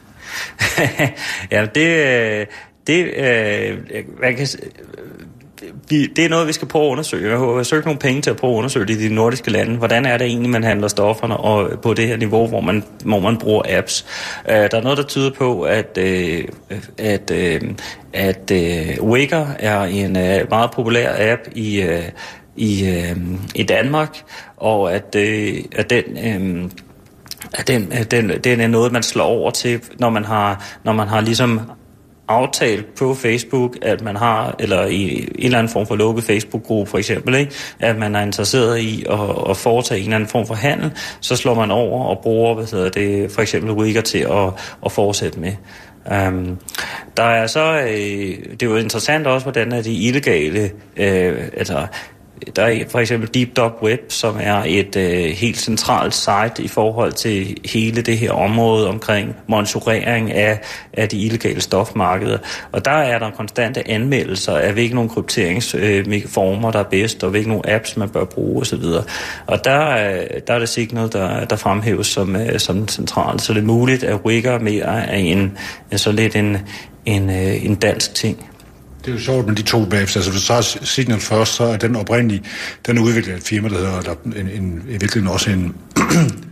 Ja, det... det øh, man kan... Vi, det er noget, vi skal prøve at undersøge. Jeg har søgt nogle penge til at prøve at undersøge det i de nordiske lande. Hvordan er det egentlig, man handler stofferne og på det her niveau, hvor man, hvor man bruger apps? Uh, der er noget, der tyder på, at, uh, at, uh, at uh, Wigger er en uh, meget populær app i, uh, i, uh, i Danmark, og at, uh, at den... Um, den, den, den er noget, man slår over til, når man har, når man har ligesom aftalt på Facebook, at man har, eller i en eller anden form for lukket Facebook-gruppe for eksempel, ikke? At man er interesseret i at, at foretage en eller anden form for handel, så slår man over og bruger, hvad hedder det, for eksempel Wigger til at, at fortsætte med. Um, der er så, øh, det er jo interessant også, hvordan er de illegale, øh, altså der er for eksempel Deep Dark Web, som er et øh, helt centralt site i forhold til hele det her område omkring monitorering af, af de illegale stofmarkeder. Og der er der konstante anmeldelser af, hvilke nogle krypteringsformer, øh, der er bedst, og hvilke nogle apps, man bør bruge osv. Og der, øh, der er det signal, der, der fremhæves som, øh, som centralt. Så det er muligt, at Wigger mere er en, så lidt en, en, øh, en dansk ting. Det er jo sjovt med de to babs. Altså, hvis så er Signal først, så er den oprindelige, den er udviklet af et firma, der hedder, eller en, en, i virkeligheden også en,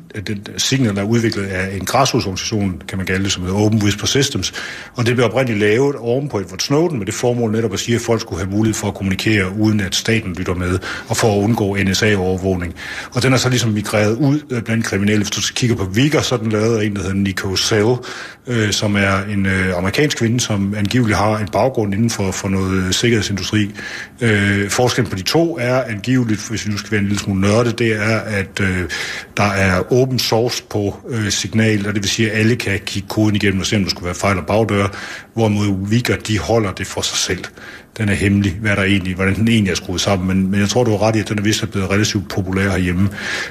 den Signal er udviklet af en græsrodsorganisation, kan man kalde det, som hedder Open Whisper Systems, og det blev oprindeligt lavet ovenpå Edward Snowden med det formål netop at sige, at folk skulle have mulighed for at kommunikere, uden at staten lytter med, og for at undgå N S A-overvågning. Og den er så ligesom migreret ud blandt kriminelle. Hvis du kigger på Vigor, så er den lavet af en, der hedder Nico Sell, øh, som er en øh, amerikansk kvinde, som angiveligt har en baggrund inden for, for noget sikkerhedsindustri. Øh, forskellen på de to er angiveligt, hvis vi nu skal være en lille smule nørdet, det er, at øh, der er open source på øh, Signal, og det vil sige, at alle kan kigge koden igennem og se, om der skulle være fejl og bagdøre, hvorimod Vigor, de holder det for sig selv. Den er hemmelig, hvad der egentlig, hvordan den egentlig er skruet sammen, men, men jeg tror, du har ret i, at den er vist blevet relativt populær herhjemme.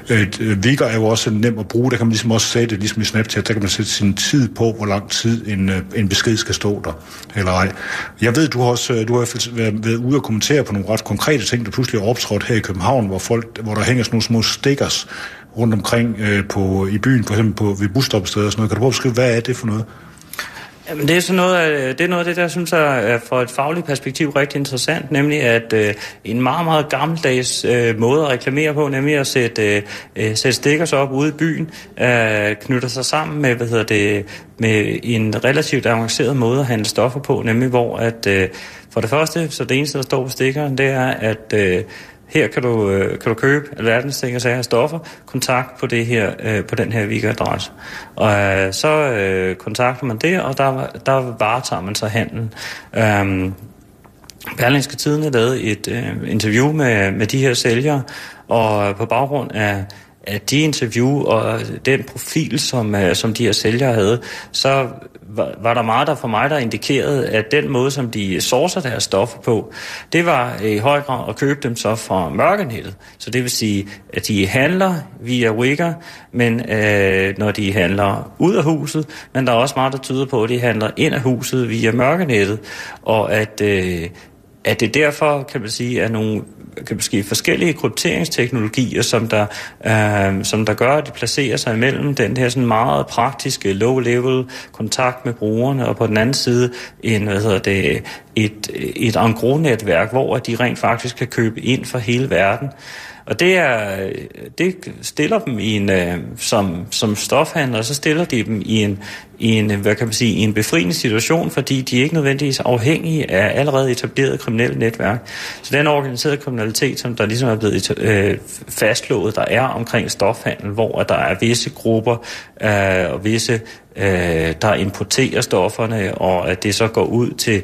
Øh, Vigor er jo også nem at bruge, der kan man ligesom også sætte, ligesom i Snapchat, der kan man sætte sin tid på, hvor lang tid en, en besked skal stå der, eller ej. Jeg ved, du har også du har været, været ude og kommentere på nogle ret konkrete ting, der pludselig er optrådt her i København, hvor, folk, hvor der hænger sådan nogle små stickers rundt omkring øh, på, i byen, for eksempel på, ved busstoppesteder og sådan noget. Kan du prøve at beskrive, hvad er det for noget? Jamen, det er sådan noget af det, er noget af det, der synes jeg er fra et fagligt perspektiv rigtig interessant, nemlig at øh, en meget, meget gammeldags øh, måde at reklamere på, nemlig at sætte, øh, sætte stickers op ude i byen, øh, knytter sig sammen med, hvad hedder det, med en relativt avanceret måde at handle stoffer på, nemlig hvor at øh, for det første, så det eneste, der står på stickeren, det er, at øh, her kan du, øh, kan du købe alverdens ting og sager af stoffer, kontakt på, det her, øh, på den her Vigor-adresse. Og øh, så øh, kontakter man det, og der, der varetager man så handlen. Øhm, Berlingske Tidende lavede et øh, interview med, med de her sælgere, og på baggrund af af de interview og den profil, som, som de her sælgere havde, så var, var der meget der for mig, der indikerede, at den måde, som de sourcer deres stoffer på, det var i høj grad at købe dem så fra mørkenettet. Så det vil sige, at de handler via Vigor, men øh, når de handler ud af huset, men der er også meget, der tyder på, at de handler ind af huset via mørkenettet, og at, øh, at det derfor, kan man sige, er nogle kan måske forskellige krypteringsteknologier, som der, øh, som der gør, at de placerer sig imellem den her sådan meget praktiske low-level kontakt med brugerne, og på den anden side en, hvad hedder det, et, et engros-netværk, hvor de rent faktisk kan købe ind for hele verden. Og det, er, det stiller dem i en, som, som stofhandler, så stiller de dem i en, i en, hvad kan man sige, i en befriende situation, fordi de er ikke nødvendigvis afhængige af allerede etableret kriminelle netværk. Så den organiserede kriminalitet, som der ligesom er blevet øh, fastslået, der er omkring stofhandel, hvor der er visse grupper øh, og visse, øh, der importerer stofferne, og at det så går ud til,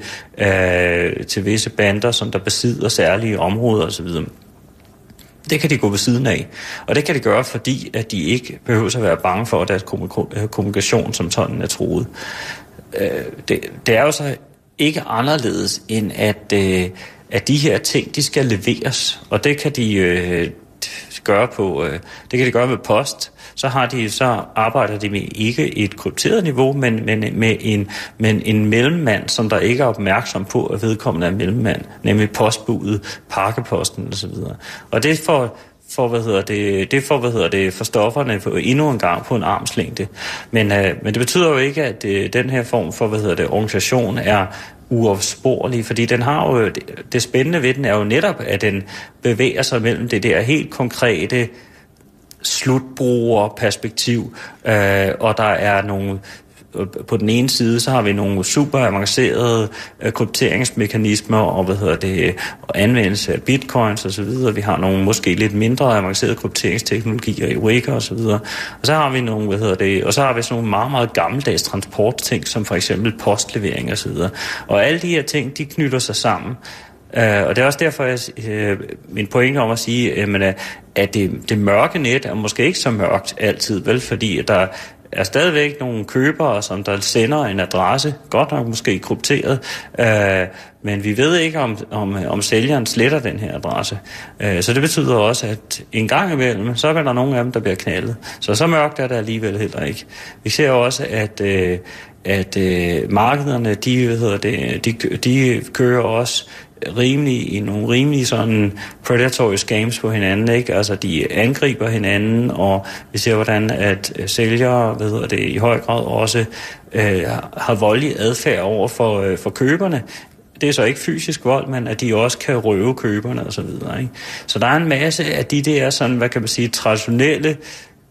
øh, til visse bander, som der besidder særlige områder osv. Det kan de gå ved siden af, og det kan de gøre, fordi at de ikke behøver at være bange for, at deres kommunikation som sådan er truet. Det, det er jo så ikke anderledes, end at, at de her ting, de skal leveres, og det kan de gøre på, det kan de gøre med post. Så har de så arbejder de med ikke et krypteret niveau, men, men med en men en mellemmand, som der ikke er opmærksom på, at vedkommende er mellemmand, nemlig postbudet, pakkeposten og så videre. Og det får for hvad hedder det, det får hvad hedder det for stofferne for endnu en gang på en armslængde. Men øh, men det betyder jo ikke, at øh, den her form for hvad hedder det organisation er uopsporlig, fordi den har jo det, det spændende ved den er jo netop, at den bevæger sig mellem det der helt konkrete slutbrugerperspektiv, øh, og der er nogle på den ene side, så har vi nogle super avancerede øh, krypteringsmekanismer og hvad hedder det, og anvendelse af bitcoins og så videre. Vi har nogle måske lidt mindre avancerede krypteringsteknologier i Vigor og så videre. Og så har vi nogle, hvad hedder det, og så har vi sådan nogle meget meget gammeldags transportting, som for eksempel postlevering og så videre. Og alle de her ting, de knytter sig sammen. Uh, og det er også derfor, jeg, uh, min pointe om at sige, uh, men, uh, at det, det mørke net er måske ikke så mørkt altid, vel, fordi der er stadigvæk nogle købere, som der sender en adresse, godt nok måske krypteret, uh, men vi ved ikke, om, om, om sælgeren sletter den her adresse. Uh, så det betyder også, at en gang imellem, så er der nogle af dem, der bliver knaldet. Så så mørkt er det alligevel heller ikke. Vi ser også, at, uh, at uh, markederne, de, hvad hedder det, de, de kører også rimelig, i nogle rimelige sådan predatory scams på hinanden, ikke? Altså, de angriber hinanden, og vi ser, hvordan at sælgere, ved jeg det, i høj grad også øh, har voldelig adfærd over for, øh, for køberne. Det er så ikke fysisk vold, men at de også kan røve køberne og så videre, ikke? Så der er en masse af de der sådan, hvad kan man sige, traditionelle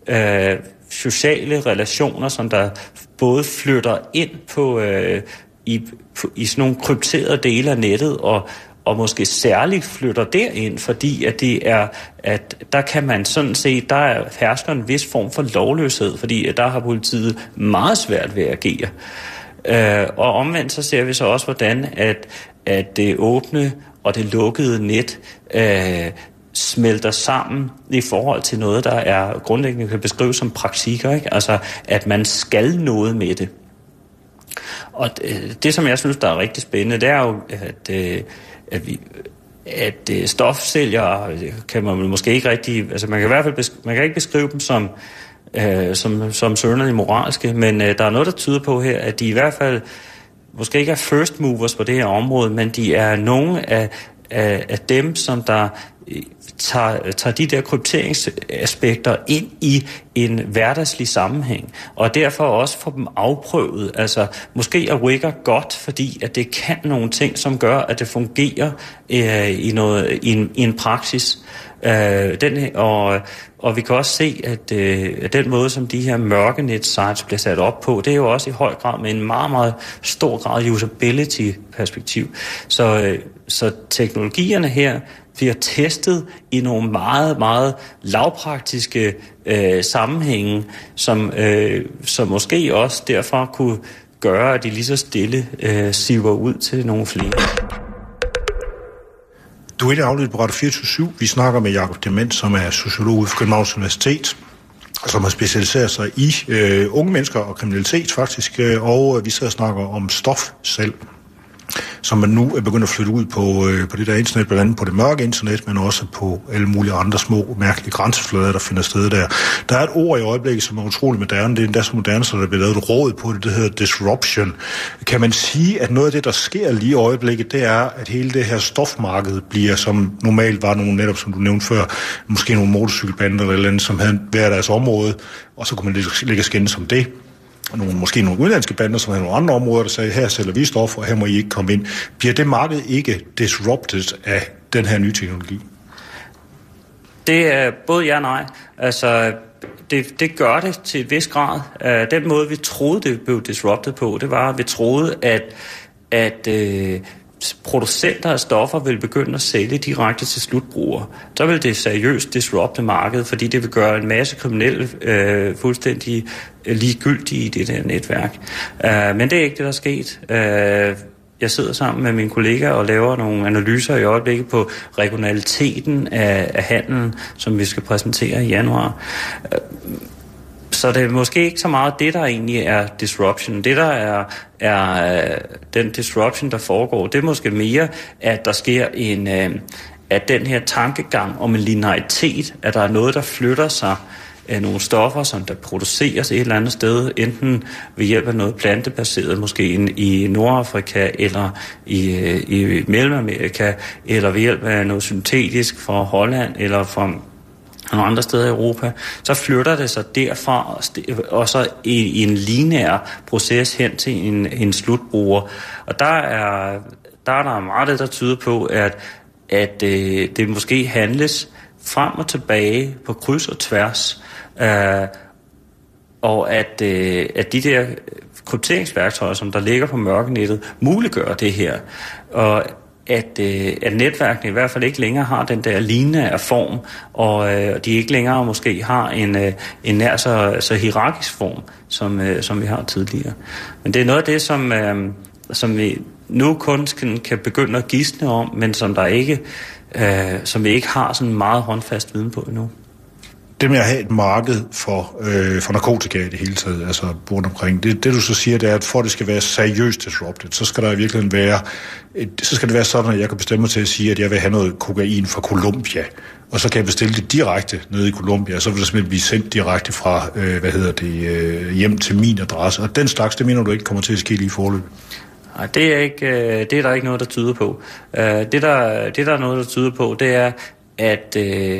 øh, sociale relationer, som der både flytter ind på, øh, i, på, i sådan nogle krypterede dele af nettet, og, og måske særligt flytter derind, fordi at det er, at der kan man sådan se, der er hersker en vis form for lovløshed, fordi at der har politiet meget svært ved at agere. Øh, og omvendt så ser vi så også, hvordan at, at det åbne og det lukkede net øh, smelter sammen i forhold til noget, der er grundlæggende kan beskrives som praktikker, ikke? Altså, at man skal noget med det. Og det, det, som jeg synes, der er rigtig spændende, det er jo, at, at, vi, at stofsælgere kan man måske ikke rigtig, altså man kan i hvert fald beskrive, man kan ikke beskrive dem som, øh, som, som sønderligt moralske, men øh, der er noget, der tyder på her, at de i hvert fald måske ikke er first movers på det her område, men de er nogle af, af, af dem, som der tager, tager de der krypteringsaspekter ind i en hverdagslig sammenhæng, og derfor også får dem afprøvet. Altså, måske er Wigger godt, fordi at det kan nogle ting, som gør, at det fungerer øh, i, noget, i, en, i en praksis. Øh, den, og, og vi kan også se, at, øh, at den måde, som de her mørkenet-sites bliver sat op på, det er jo også i høj grad med en meget, meget stor grad usability-perspektiv. Så, øh, så teknologierne her bliver testet i nogle meget, meget lavpraktiske øh, sammenhænge, som, øh, som måske også derfor kunne gøre, at de lige så stille øh, siver ud til nogle flere. Du er i det aflyttet på Radio fireogtyve syv. Vi snakker med Jakob Dement, som er sociolog ved Københavns Universitet, som har specialiseret sig i øh, unge mennesker og kriminalitet faktisk, øh, og vi sidder og snakker om stofsalg, som man nu er begyndt at flytte ud på, øh, på det der internet, blandt andet på det mørke internet, men også på alle mulige andre små, mærkelige grænseflader, der finder sted der. Der er et ord i øjeblikket, som er utrolig moderne. Det er endda så moderne, så der bliver lavet et råd på det, det hedder disruption. Kan man sige, at noget af det, der sker lige i øjeblikket, det er, at hele det her stofmarked bliver, som normalt var nogle, netop som du nævnte før, måske nogle motorcykelbander eller andet, som havde været deres område, og så kunne man lægge skændes som det. Nogle, måske nogle udenlandske bander, som havde nogle andre områder, der sagde, her sælger vi stoffer, og her må I ikke komme ind. Bliver det marked ikke disrupted af den her nye teknologi? Det er både ja og nej. Altså, det, det gør det til et vis grad. Uh, den måde, vi troede, det blev disrupted på, det var, at vi troede, at, at uh, producenter af stoffer vil begynde at sælge direkte til slutbrugere. Så vil det seriøst disrupte markedet, fordi det vil gøre en masse kriminelle uh, fuldstændig ligegyldige i det der netværk. Uh, men det er ikke det, der er sket. Uh, jeg sidder sammen med mine kollegaer og laver nogle analyser i øjeblikket på regionaliteten af, af handelen, som vi skal præsentere i januar. Uh, så det er måske ikke så meget det, der egentlig er disruption. Det, der er, er den disruption, der foregår, det er måske mere, at der sker en, uh, at den her tankegang om en linearitet, at der er noget, der flytter sig af nogle stoffer, som der produceres et eller andet sted, enten ved hjælp af noget plantebaseret, måske i Nordafrika eller i, i Mellemamerika, eller ved hjælp af noget syntetisk fra Holland eller fra nogle andre steder i Europa, så flytter det sig derfra og så i, i en lineær proces hen til en, en slutbruger. Og der er der er der meget det, der tyder på, at, at øh, det måske handles frem og tilbage på kryds og tværs, Uh, og at, uh, at de der krypteringsværktøjer, som der ligger på mørkenettet, muliggør det her. Og at, uh, at netværkene i hvert fald ikke længere har den der lignende form, og uh, de ikke længere måske har en, uh, en nær så, så hierarkisk form, som, uh, som vi har tidligere. Men det er noget af det, som, uh, som vi nu kun kan, kan begynde at gisne om, men som, der ikke, uh, som vi ikke har sådan meget håndfast viden på endnu. Det med at have et marked for, øh, for narkotika i det hele taget, altså rundt omkring, det, det du så siger, det er, at for at det skal være seriøst disrupted, så skal der i virkeligheden være, et, så skal det være sådan, at jeg kan bestemme mig til at sige, at jeg vil have noget kokain fra Colombia, og så kan jeg bestille det direkte nede i Colombia, og så vil det simpelthen blive sendt direkte fra, øh, hvad hedder det, øh, hjem til min adresse, og den slags, det mener du ikke kommer til at ske lige i forløb? Nej, det er, ikke, det er der ikke noget, der tyder på. Det der, det der er noget, der tyder på, det er, at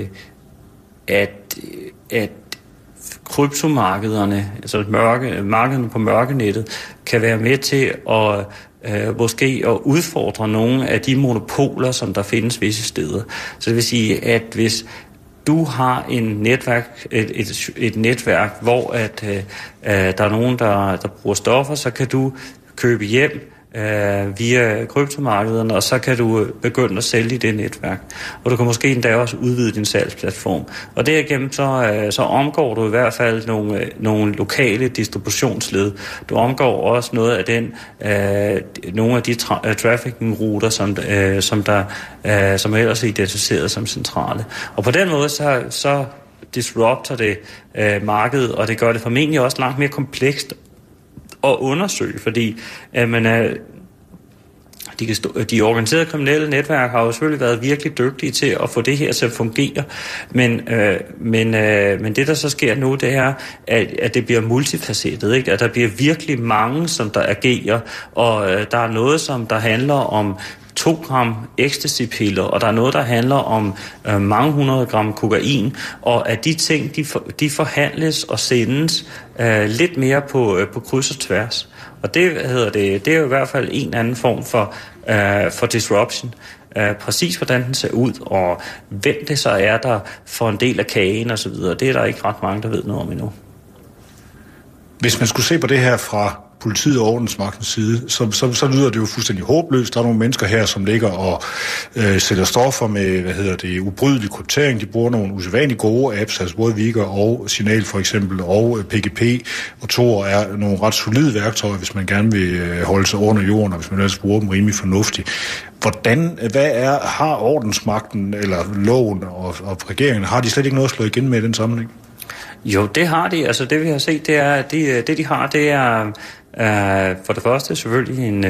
at, at kryptomarkederne, altså mørke, markederne på mørkenettet, kan være med til at øh, måske at udfordre nogle af de monopoler, som der findes visse steder. Så det vil sige, at hvis du har en netværk, et, et, et netværk, hvor at, øh, der er nogen, der, der bruger stoffer, så kan du købe hjem øh, via kryptomarkederne, og så kan du begynde at sælge i det netværk. Og du kan måske endda også udvide din salgsplatform. Og derigennem så, øh, så omgår du i hvert fald nogle, øh, nogle lokale distributionsled. Du omgår også noget af den, øh, nogle af de tra- trafficking-ruter, som, øh, som, der, øh, som ellers er identificeret som centrale. Og på den måde så, så disrupter det øh, markedet, og det gør det formentlig også langt mere komplekst at undersøge, fordi øh, man er, de, kan stå, de organiserede kriminelle netværk har jo selvfølgelig været virkelig dygtige til at få det her til at fungere, men, øh, men, øh, men det der så sker nu, det er, at, at det bliver multifacettet, ikke? At der bliver virkelig mange, som der agerer, og øh, der er noget, som der handler om to gram ecstasy-piller, og der er noget, der handler om øh, mange hundrede gram kokain, og at de ting, de, for, de forhandles og sendes øh, lidt mere på, øh, på kryds og tværs. Og det, hedder det, det er jo i hvert fald en anden form for, øh, for disruption. Øh, præcis hvordan den ser ud, og hvem det så er, der får en del af kagen og så videre, det er der ikke ret mange, der ved noget om endnu. Hvis man skulle se på det her fra politiet og ordensmagtens side, så, så, så lyder det jo fuldstændig håbløst. Der er nogle mennesker her, som ligger og øh, sælger stoffer med, hvad hedder det, ubrydelig kryptering. De bruger nogle usædvanligt gode apps, altså både Vigor og Signal for eksempel, og P G P og Tor er nogle ret solide værktøjer, hvis man gerne vil holde sig under jorden, og hvis man ellers bruger dem rimelig fornuftigt. Hvordan, hvad er, har ordensmagten, eller loven og, og regeringen, har de slet ikke noget at slå igen med i den sammenhæng? Jo, det har de. Altså det vi har set, det er, at de, det de har, det er øh, for det første selvfølgelig en,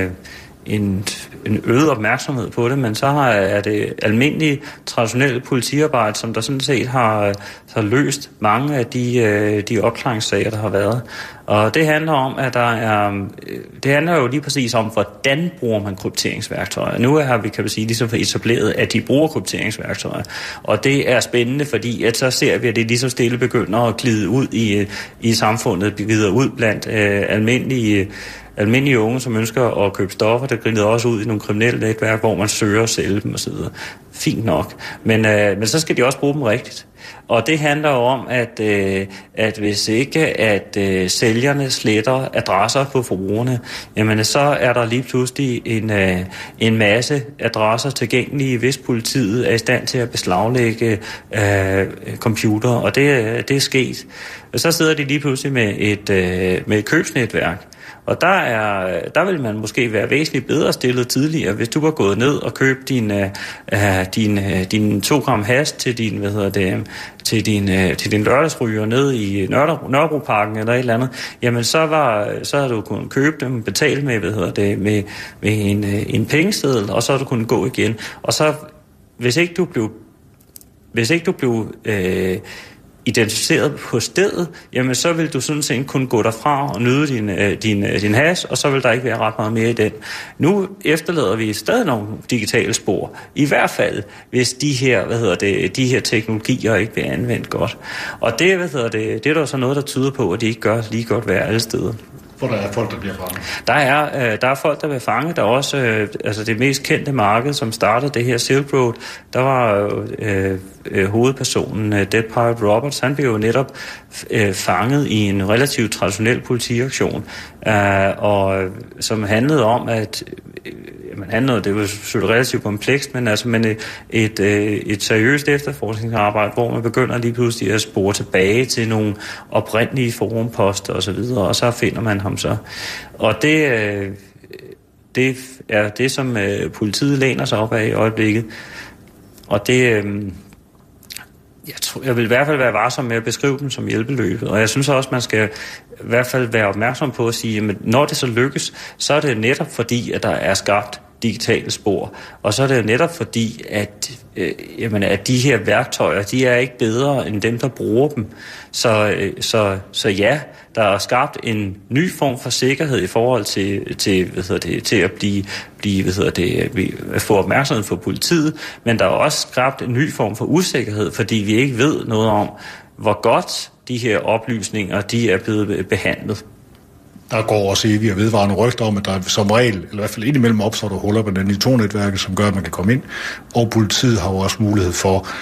en, en øget opmærksomhed på det, men så har, er det almindelige traditionelle politiarbejde, som der sådan set har, har løst mange af de, de opklaringssager, der har været. Og det handler om, at der er, det handler jo lige præcis om, hvordan bruger man krypteringsværktøjer. Nu har vi, kan vi sige, ligesom etableret, at de bruger krypteringsværktøjer. Og det er spændende, fordi at så ser vi, at det lige så stille begynder at glide ud i, i samfundet, glider ud blandt øh, almindelige almindelige unge, som ønsker at købe stoffer, der glider også ud i nogle kriminelle netværk, hvor man søger at sælge dem osv. Fint nok. Men, øh, men så skal de også bruge dem rigtigt. Og det handler jo om, at, øh, at hvis ikke at øh, sælgerne sletter adresser på forbrugerne, jamen så er der lige pludselig en, øh, en masse adresser tilgængelige, hvis politiet er i stand til at beslaglægge øh, computer, og det, det er sket. Og så sidder de lige pludselig med et, øh, med et købsnetværk. Og der, er, der vil man måske være væsentligt bedre stillet tidligere, hvis du var gået ned og købt din, uh, din, uh, din to gram hash til din, hvad hedder det, til din, uh, til din lørdagsryger ned i Nørre, Nørrebroparken eller et eller andet, jamen så, var, så havde du kunnet købe dem, betale med, hvad hedder det, med, med en, en pengeseddel, og så havde du kunnet gå igen. Og så, hvis ikke du blev, hvis ikke du blev øh, identificeret på stedet, jamen så vil du sådan set kunne gå derfra og nyde din, din, din hash, og så vil der ikke være ret meget mere i den. Nu efterlader vi stadig nogle digitale spor, i hvert fald hvis de her, hvad hedder det, de her teknologier ikke bliver anvendt godt. Og det, hvad hedder det, det er der så noget, der tyder på, at de ikke gør lige godt hver alle steder. Hvor der er folk, der bliver fanget? Der er, øh, der er folk, der bliver fanget. Der er også øh, altså det mest kendte marked, som startede det her Silk Road. Der var øh, øh, hovedpersonen, øh, Dead Pirate Roberts, han blev jo netop øh, fanget i en relativt traditionel politiaktion, øh, og som handlede om, at øh, man handlede, det var selvfølgelig relativt komplekst, men altså men et, et, et seriøst efterforskningsarbejde, hvor man begynder lige pludselig at spore tilbage til nogle oprindelige forumposter og så videre, og så finder man ham så. Og det, det er det, som politiet læner sig op af i øjeblikket. Og det, jeg, tror, jeg vil i hvert fald være varsom med at beskrive dem som hjælpeløbet, og jeg synes også, man skal i hvert fald være opmærksom på at sige, at når det så lykkes, så er det netop fordi, at der er skabt digitale spor. Og så er det jo netop fordi, at, øh, jamen, at de her værktøjer, de er ikke bedre end dem, der bruger dem. Så, øh, så, så ja, der er skabt en ny form for sikkerhed i forhold til, til, hvad hedder det, til at blive, blive hvad hedder det, at få opmærksomhed for politiet, men der er også skabt en ny form for usikkerhed, fordi vi ikke ved noget om, hvor godt de her oplysninger, de er blevet behandlet. Der går også evige og vedvarende rygter om, at der som regel, eller i hvert fald indimellem opstår der huller på den i to netværket, som gør, at man kan komme ind. Og politiet har jo også mulighed for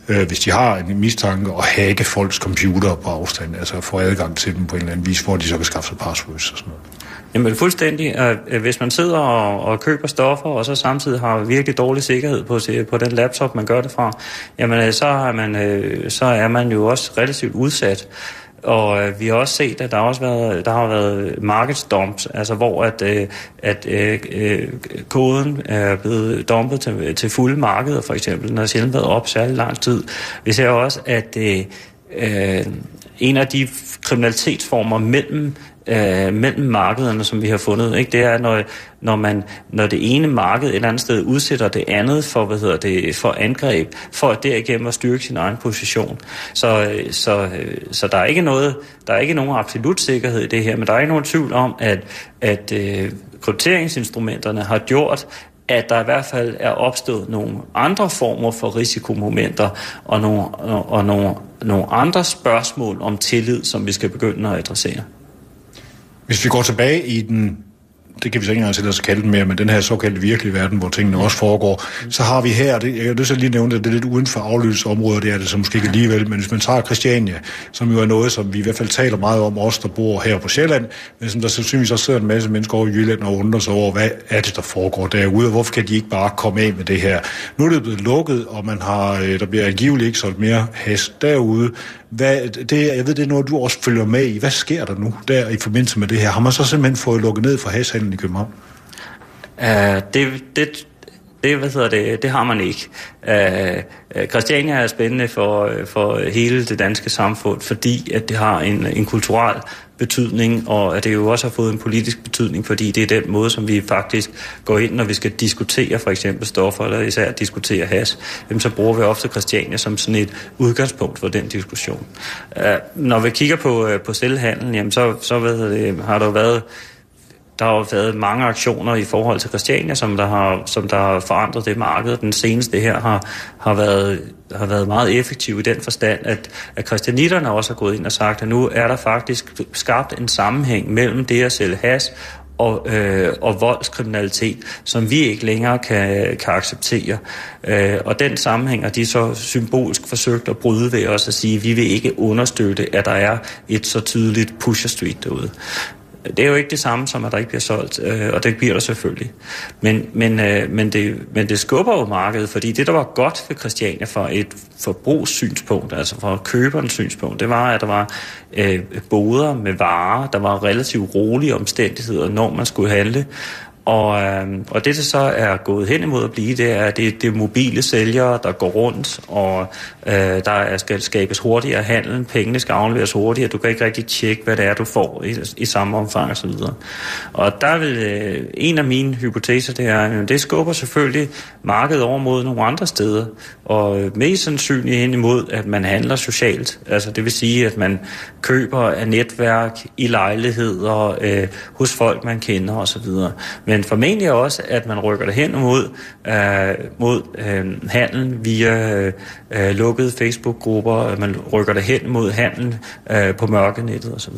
øh, hvis de har en mistanke, at hacke folks computer på afstand, altså få adgang til dem på en eller anden vis, hvor de så kan skaffe sig passwords og sådan noget. Jamen fuldstændig. Hvis man sidder og, og køber stoffer, og så samtidig har virkelig dårlig sikkerhed på, på den laptop, man gør det fra, jamen så, har man, så er man jo også relativt udsat. Og øh, vi har også set, at der har også været, der har været market dumps, altså hvor at, øh, at øh, koden er blevet dumpet til, til fulde markeder, for eksempel. Den har sjældent været op særlig lang tid. Vi ser også, at øh, øh, en af de kriminalitetsformer mellem Øh, mellem markederne, som vi har fundet, ikke? Det er, når, når, man, når det ene marked et eller andet sted udsætter det andet for, hvad hedder det, for angreb, for at derigennem at styrke sin egen position. Så, så, så der er ikke noget, der er ikke nogen absolut sikkerhed i det her, men der er ikke nogen tvivl om, at, at øh, krypteringsinstrumenterne har gjort, at der i hvert fald er opstået nogle andre former for risikomomenter og nogle, og, og nogle, nogle andre spørgsmål om tillid, som vi skal begynde at adressere. Hvis vi går tilbage i den, det kan vi så ikke engang sætte os kalde den mere, men den her såkaldte virkelige verden, hvor tingene også foregår, så har vi her, det, jeg kan lyst til at lige nævne det, det er lidt uden for afløsområder, det er det så måske ikke alligevel, men hvis man tager Christiania, som jo er noget, som vi i hvert fald taler meget om, os der bor her på Sjælland, men som der sandsynligvis også sidder en masse mennesker over i Jylland og undrer sig over, hvad er det, der foregår derude, og hvorfor kan de ikke bare komme af med det her? Nu er det blevet lukket, og man har, der bliver angiveligt ikke solgt mere hash derude. Hvad, det, jeg ved, det er noget, du også følger med i. Hvad sker der nu der i forbindelse med det her? Har man så simpelthen fået lukket ned for hashhandlen i København? Uh, det, det, det, hvad hedder det, det har man ikke. Uh, Christiania er spændende for, for hele det danske samfund, fordi at det har en, en kulturel betydning, og at det jo også har fået en politisk betydning, fordi det er den måde, som vi faktisk går ind, når vi skal diskutere for eksempel stoffer, eller især diskutere hash, jamen, så bruger vi ofte Christiania som sådan et udgangspunkt for den diskussion. Uh, når vi kigger på, uh, på selvhandlen, jamen, så, så ved det, har der jo været Der har jo været mange aktioner i forhold til Christiania, som der har, som der har forandret det marked. Den seneste her har, har, været, har været meget effektiv i den forstand, at, at christianitterne også har gået ind og sagt, at nu er der faktisk skabt en sammenhæng mellem det at sælge hash og, øh, og voldskriminalitet, som vi ikke længere kan, kan acceptere. Øh, og den sammenhæng har de så symbolsk forsøgt at bryde ved os at sige, at vi vil ikke understøtte, at der er et så tydeligt Pusher Street derude. Det er jo ikke det samme som, at der ikke bliver solgt, øh, og det bliver der selvfølgelig. Men, men, øh, men, det, men det skubber jo markedet, fordi det, der var godt ved Christiania fra et forbrugssynspunkt, altså fra køberens synspunkt, det var, at der var øh, boder med varer, der var relativt rolige omstændigheder, når man skulle handle. Og, øh, og det, der så er gået hen imod at blive, det er, at det, det er mobile sælgere, der går rundt, og øh, der skal skabes hurtigere handel, pengene skal afleveres hurtigere, du kan ikke rigtig tjekke, hvad det er, du får i, i samme omfang og så videre. Og der vil øh, en af mine hypoteser, det er, øh, det skubber selvfølgelig markedet over mod nogle andre steder, og øh, mest sandsynligt hen imod, at man handler socialt. Altså det vil sige, at man køber af netværk, i lejligheder, øh, hos folk, man kender og så videre. Men formentlig også, at man rykker det hen mod, øh, mod øh, handel via øh, lukkede Facebook-grupper, man rykker det hen mod handel øh, på mørkenettet osv.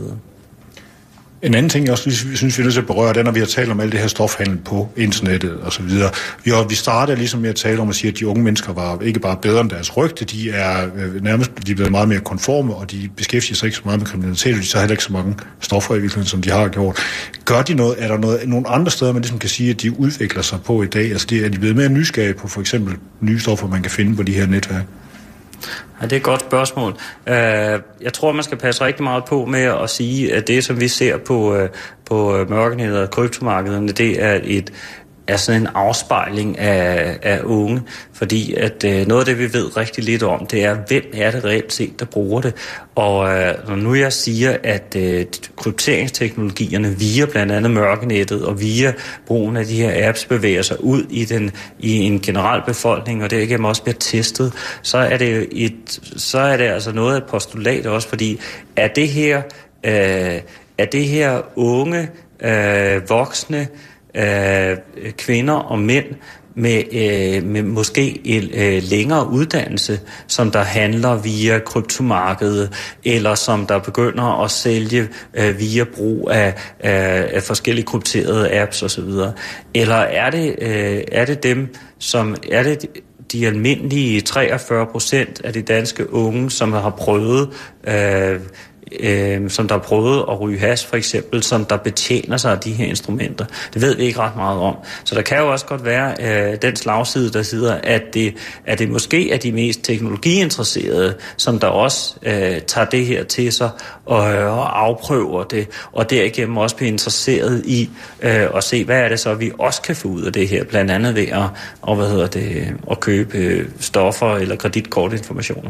En anden ting, jeg også synes, vi er nødt til at berøre, det er, når vi har talt om alt det her stofhandel på internettet og så videre. Vi, har, vi startede ligesom med at tale om at sige, at de unge mennesker var ikke bare bedre end deres rygte, de er øh, nærmest de er blevet meget mere konforme, og de beskæftiger sig ikke så meget med kriminalitet, og de tager heller ikke så mange stoffer i virkeligheden, som de har gjort. Gør de noget? Er der noget, nogle andre steder, man ligesom kan sige, at de udvikler sig på i dag? Altså, de, er de blevet mere nysgerrige på for eksempel nye stoffer, man kan finde på de her netværk? Ja, det er et godt spørgsmål. Jeg tror, man skal passe rigtig meget på med at sige, at det, som vi ser på, på mørkenettet og kryptomarkederne, det er et er sådan en afspejling af, af unge, fordi at øh, noget af det, vi ved rigtig lidt om, det er, hvem er det reelt set, der bruger det. Og øh, når nu jeg siger, at øh, krypteringsteknologierne via blandt andet mørkenettet og via brugen af de her apps bevæger sig ud i, den, i en generel befolkning, og det ikke også bliver testet, så er det, et, så er det altså noget af et postulat også, fordi er det her, øh, er det her unge, øh, voksne, Øh, kvinder og mænd med, øh, med måske en øh, længere uddannelse, som der handler via kryptomarkedet, eller som der begynder at sælge øh, via brug af, af, af forskellige krypterede apps osv. Eller er det, øh, er det dem, som er det de almindelige treogfyrre procent af de danske unge, som har prøvet... Øh, Øh, som der har prøvet at ryge hash for eksempel, som der betjener sig af de her instrumenter. Det ved vi ikke ret meget om. Så der kan jo også godt være øh, den slagside, der sidder, at det, at det måske er de mest teknologiinteresserede, som der også øh, tager det her til sig og, og afprøver det, og derigennem også bliver interesseret i øh, at se, hvad er det så, vi også kan få ud af det her, blandt andet ved at, og, hvad hedder det, at købe stoffer eller kreditkortinformationer.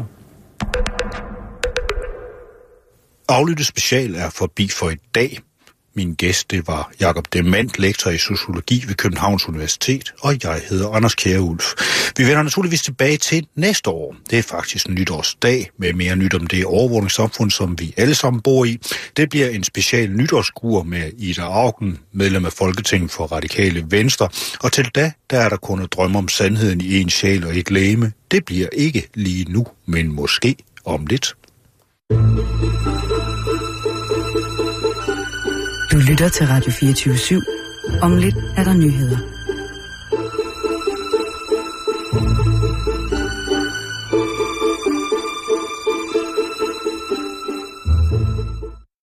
Aflytte special er forbi for i dag. Min gæst, det var Jakob Demant, lektor i sociologi ved Københavns Universitet, og jeg hedder Anders Kjærulf. Vi vender naturligvis tilbage til næste år. Det er faktisk en nytårsdag med mere nyt om det overvågningssamfund, som vi alle sammen bor i. Det bliver en special nytårskur med Ida Auken, medlem af Folketinget for Radikale Venstre. Og til da, der er der kun at drømme om sandheden i en sjæl og et legeme. Det bliver ikke lige nu, men måske om lidt. Du lytter til Radio fireogtyve syv. Om lidt er der nyheder.